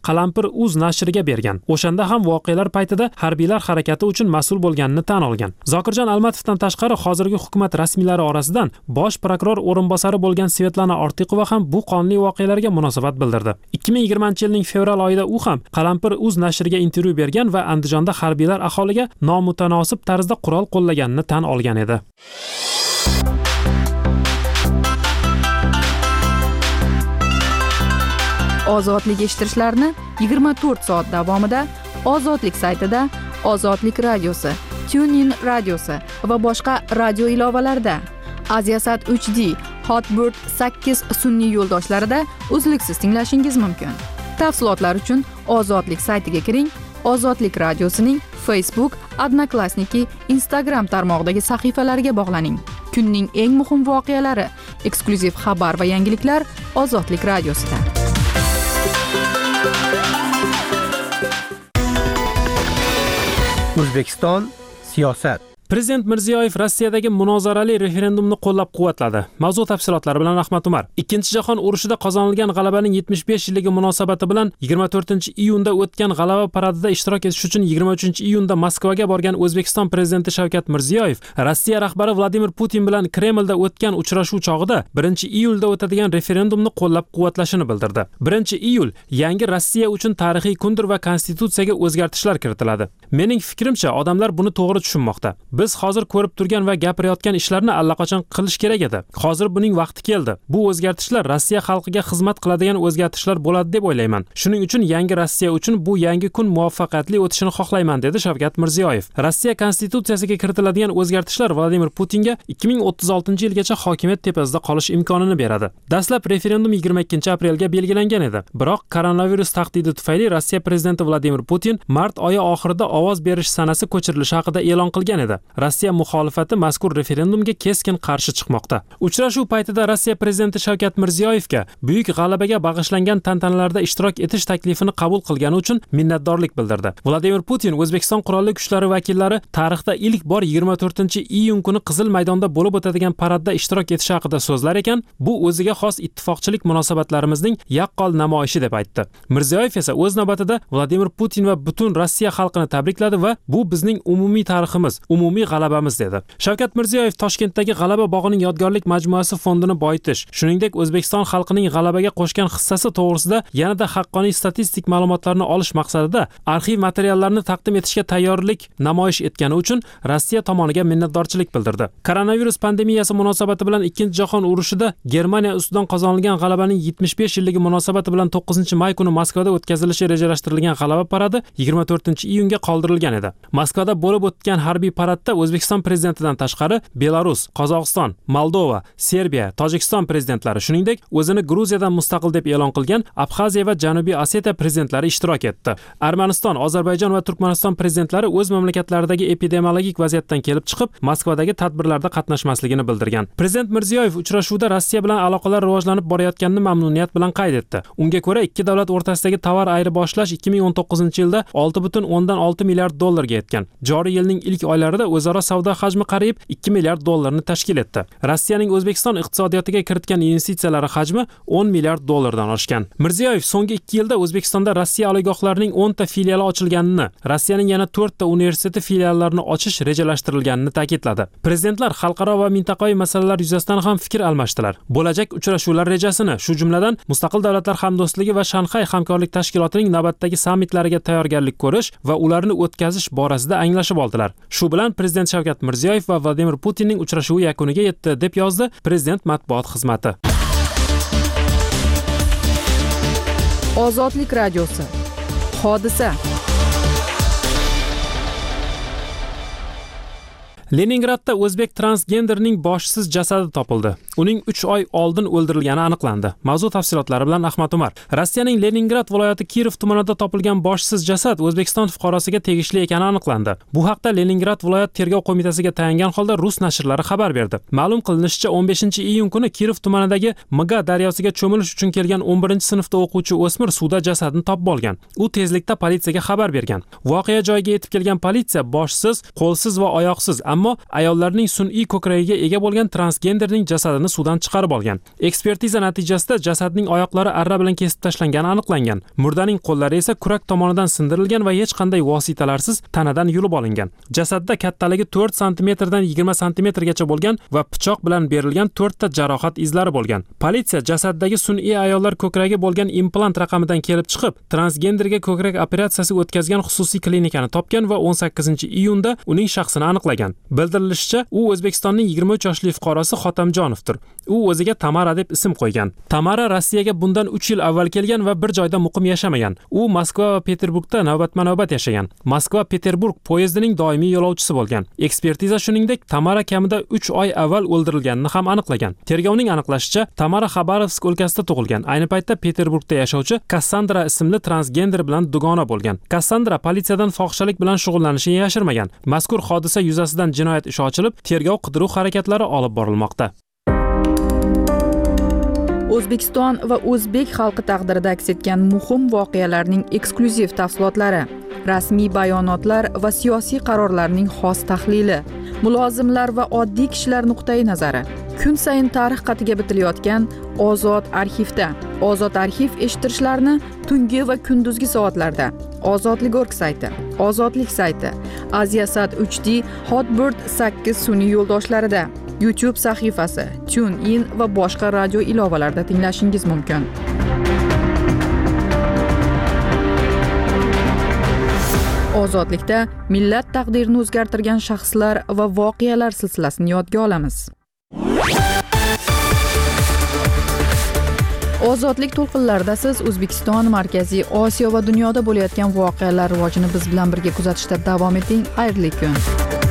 Qalampir.uz nashriga bergan. O'shanda ham voqealar paytida harbiylar harakati uchun mas'ul bo'lganini tan olgan. Zokirjon Almatovdan tashqari hozirgi hukumat rasmiylari orasidan bosh prokuror o'rinbosari bo'lgan Svetlana Ortiqova ham bu qonli voqealarga munosabat bildirdi. 2020-yilning fevral oyida u ham Qalampir.uz nashriga intervyu bergan va Andijonda harbiylar aholiga nomutanosib tarzda qurol qo'llaganini tan olgan edi. Ozodlik eshittirishlarini 24 soat davomida Ozodlik saytida, Ozodlik radiosi, TuneIn radiosi va boshqa radio ilovalarida, Aziasat 3D, Hotbird 8 sun'iy yo'ldoshlarida uzluksiz tinglashingiz mumkin. Tafsilotlar uchun Ozodlik saytiga kiring. Ozodlik radiosining Facebook, Odnoklassniki, Instagram tarmog'idagi sahifalariga bog'laning. Kunning eng muhim voqealari, eksklyuziv xabar va yangiliklar Ozodlik radiosida. O'zbekiston siyosat. Prezident Mirziyoyev Rossiyadagi munozarali referendumni qo'llab-quvvatladi. Mavzu tafsilotlari bilan Ahmad Umar. Ikkinchi jahon urushida qozonilgan g'alabaning 75 yilligi munosabati bilan 24-iyunda o'tgan g'alaba paradida ishtirok etish uchun 23-iyunda Moskvaga borgan O'zbekiston prezidenti Shavkat Mirziyoyev Rossiya rahbari Vladimir Putin bilan Kremlda o'tgan uchrashuv chog'ida 1-iyulda o'tadigan referendumni qo'llab-quvvatlashini bildirdi. 1-iyul yangi Rossiya uchun tarixiy kundir va konstitutsiyaga o'zgartishlar kiritiladi. Mening fikrimcha, odamlar buni to'g'ri tushunmoqda. Biz hozir ko'rib turgan va gapirayotgan ishlarni allaqachon qilish kerak edi. Hozir buning vaqti keldi. Bu o'zgartishlar Rossiya xalqiga xizmat qiladigan o'zgartishlar bo'ladi deb o'ylayman. Shuning uchun yangi Rossiya uchun bu yangi kun muvaffaqiyatli o'tishini xohlayman, dedi Shavkat Mirziyoyev. Rossiya konstitutsiyasiga kiritiladigan o'zgartishlar Vladimir Putinga 2036-yilgacha hokimiyat tepasida qolish imkonini beradi. Dastlab referendum 22-aprelga belgilangan edi. Biroq koronavirus tahdidi tufayli Rossiya prezidenti Vladimir Putin mart oyi oxirida ovoz berish sanasi ko'chirilishi haqida e'lon qilgan edi. Rossiya muxolifati mazkur referendumga keskin qarshi chiqmoqda. Uchrashuv paytida Rossiya prezidenti Shavkat Mirziyoyevga buyuk g'alabaga bag'ishlangan tantanalarda ishtirok etish taklifini qabul qilgani uchun minnatdorlik bildirdi. Vladimir Putin O'zbekiston qurolli kuchlari vakillari tarixda ilk bor 24-iyun kuni Qizil maydonda bo'lib o'tadigan paradda ishtirok etishi haqida so'zlar ekan, bu o'ziga xos ittifoqchilik munosabatlarimizning yaqqol namoyishi deb aytdi. Mirziyoyev esa o'z navbatida Vladimir Putin va butun Rossiya xalqini tabrikladi va bu bizning umumiy tariximiz, umumiy g'alabamiz dedi. Shavkat Mirziyoyev Toshkentdagi G'alaba bog'ining yodgorlik majmuasi fondini boyitish, shuningdek O'zbekiston xalqining g'alabaga qo'shgan hissasi to'g'risida yanada haqqoniy statistik ma'lumotlarni olish maqsadida arxiv materiallarini taqdim etishga tayyorlik namoyish etgani uchun Rossiya tomoniga minnatdorchilik bildirdi. Koronavirus pandemiyasi munosabati bilan Ikkinchi jahon urushida Germaniya ustidan qozonilgan g'alabaning 75 yilligi munosabati bilan 9-may kuni Moskvada o'tkazilishi rejalashtirilgan g'alaba paradi 24-iyunga qoldirilgan edi. Moskvada bo'lib o'tgan harbiy paradda O'zbekiston prezidentidan tashqari Belarus, Qozog'iston, Moldova, Serbiya, Tojikiston prezidentlari, shuningdek o'zini Gruziyadan mustaqil deb e'lon qilgan Abxaziya va Janubiy Osetiya prezidentlari ishtirok etdi. Armaniston, Ozarbayjon va Turkmaniston prezidentlari o'z mamlakatlaridagi epidemiologik vaziyatdan kelib chiqib, Moskvadagi tadbirlarda qatnashmasligini bildirgan. Prezident Mirziyoyev uchrashuvda Rossiya bilan aloqalar rivojlanib borayotganini mamnuniyat bilan qayd etdi. Unga ko'ra, ikki davlat o'rtasidagi tovar ayirboshlash 2019-yilda 6,6 milliard dollarga yetgan. Joriy yilning ilk oylarida o'zaro savdo hajmi qariyb 2 milliard dollarni tashkil etdi. Rossiyaning O'zbekiston iqtisodiyotiga kiritgan investitsiyalari hajmi 10 milliard dollardan oshgan. Mirziyoyev so'nggi 2 yilda O'zbekistonda Rossiya oliygohlarining 10 ta filiali ochilganini, Rossiyaning yana 4 ta universiteti filiallarini ochish rejalashtirilganini ta'kidladi. Prezidentlar xalqaro va mintaqaviy masalalar yuzasidan ham fikr almashdilar. Bo'lajak uchrashuvlar rejasini, shu jumladan Mustaqil davlatlar hamdo'stligi va Shanxay hamkorlik tashkilotining navbatdagi sammitlariga tayyorgarlik ko'rish va ularni o'tkazish borasida anglashib oldilar. Shu bilan Prezident Shavkat Mirziyoyev va Vladimir Putinning uchrashuvi yakuniga yetdi, deb yozdi Prezident matbuot xizmati. Ozodlik radiosi. Hodisa. Leningradda o'zbek transgenderning boshsiz jasadi topildi. Uning 3 oy oldin o'ldirilgani aniqlandi. Mavzu tafsilotlari bilan Ahmad Umar. Rossiyaning Leningrad viloyati Kirov tumanida topilgan boshsiz jasad O'zbekiston fuqarosiga tegishli ekani aniqlandi. Bu haqda Leningrad viloyat tergov qo'mitasiga tayangan holda rus nashrlari xabar berdi. Ma'lum qilinishicha, 15-iyun kuni Kirov tumanidagi Mga daryosiga cho'milish uchun kelgan 11-sinfda o'quvchi o'smir suvda jasadini topib olgan. U tezlikda politsiyaga xabar bergan. Voqea joyiga yetib kelgan politsiya boshsiz, qo'lsiz va oyoqsiz, ammo ayollarning sun'iy ko'kragiga ega bo'lgan transgenderning jasadini suvdan chiqarib olgan. Ekspertiza natijasida jasadning oyoqlari arra bilan kesib tashlangani aniqlangan. Murdaning qo'llari esa kurak tomonidan sindirilgan va hech qanday vositalarsiz tanadan yulib olingan. Jasadda kattaligi 4 sm dan 20 sm gacha bo'lgan va pichoq bilan berilgan 4 ta jarohat izlari bo'lgan. Politsiya jasaddagi sun'iy ayollar ko'kragi bo'lgan implant raqamidan kelib chiqib, transgenderga ko'krak operatsiyasi o'tkazgan xususiy klinikani topgan va 18-iyunda uning shaxsini aniqlagan. Bildirilishicha, u O'zbekistonning 23 yoshli fuqarosi Xotamjonovdir. U o'ziga Tamara deb ism qo'ygan. Tamara Rossiyaga bundan 3 yil avval kelgan va bir joyda muqim yashamagan. U Moskva va Peterburgda navbatma-navbat yashagan. Moskva-Peterburg poyezdining doimiy yo'lovchisi bo'lgan. Ekspertiza shuningdek, Tamara kamida 3 oy avval o'ldirilganini ham aniqlagan. Tergovning aniqlashicha, Tamara Xabarovsk o'lkasida tug'ilgan. Ayni paytda Peterburgda yashovchi Kassandra ismli transgender bilan dugona bo'lgan. Kassandra politsiyadan fohishalik bilan shug'ullanishini yashirmagan. Mazkur hodisa yuzasidan jinoyat ishi ochilib, tergov-qidiruv harakatlari olib borilmoqda. O'zbekiston va o'zbek xalqi taqdirida aks etgan muhim voqealarning eksklyuziv tafsilotlari, rasmiy bayonotlar va siyosiy qarorlarning xos tahlili, mulozimlar va oddiy kishilar nuqtai nazari. Kun sayin tarix qatiga bitilayotgan Ozod arxivda. Ozod arxiv eshittirishlarni tungi va kunduzgi soatlarda. Ozodlik.org sayti, Ozodlik sayti, Aziasat 3D, Hotbird 8 sun'iy yo'ldoshlarida, YouTube sahifasi, TuneIn va boshqa radio ilovalarida tinglashingiz mumkin. Ozodlikda millat taqdirini o'zgartirgan shaxslar va voqealar silsilasini yodga olamiz. Ozodlik to'lqinlarida siz O'zbekiston, Markaziy Osiyo va dunyoda bo'layotgan voqealar rivojini biz bilan birga kuzatishda davom eting. Xayrli kun.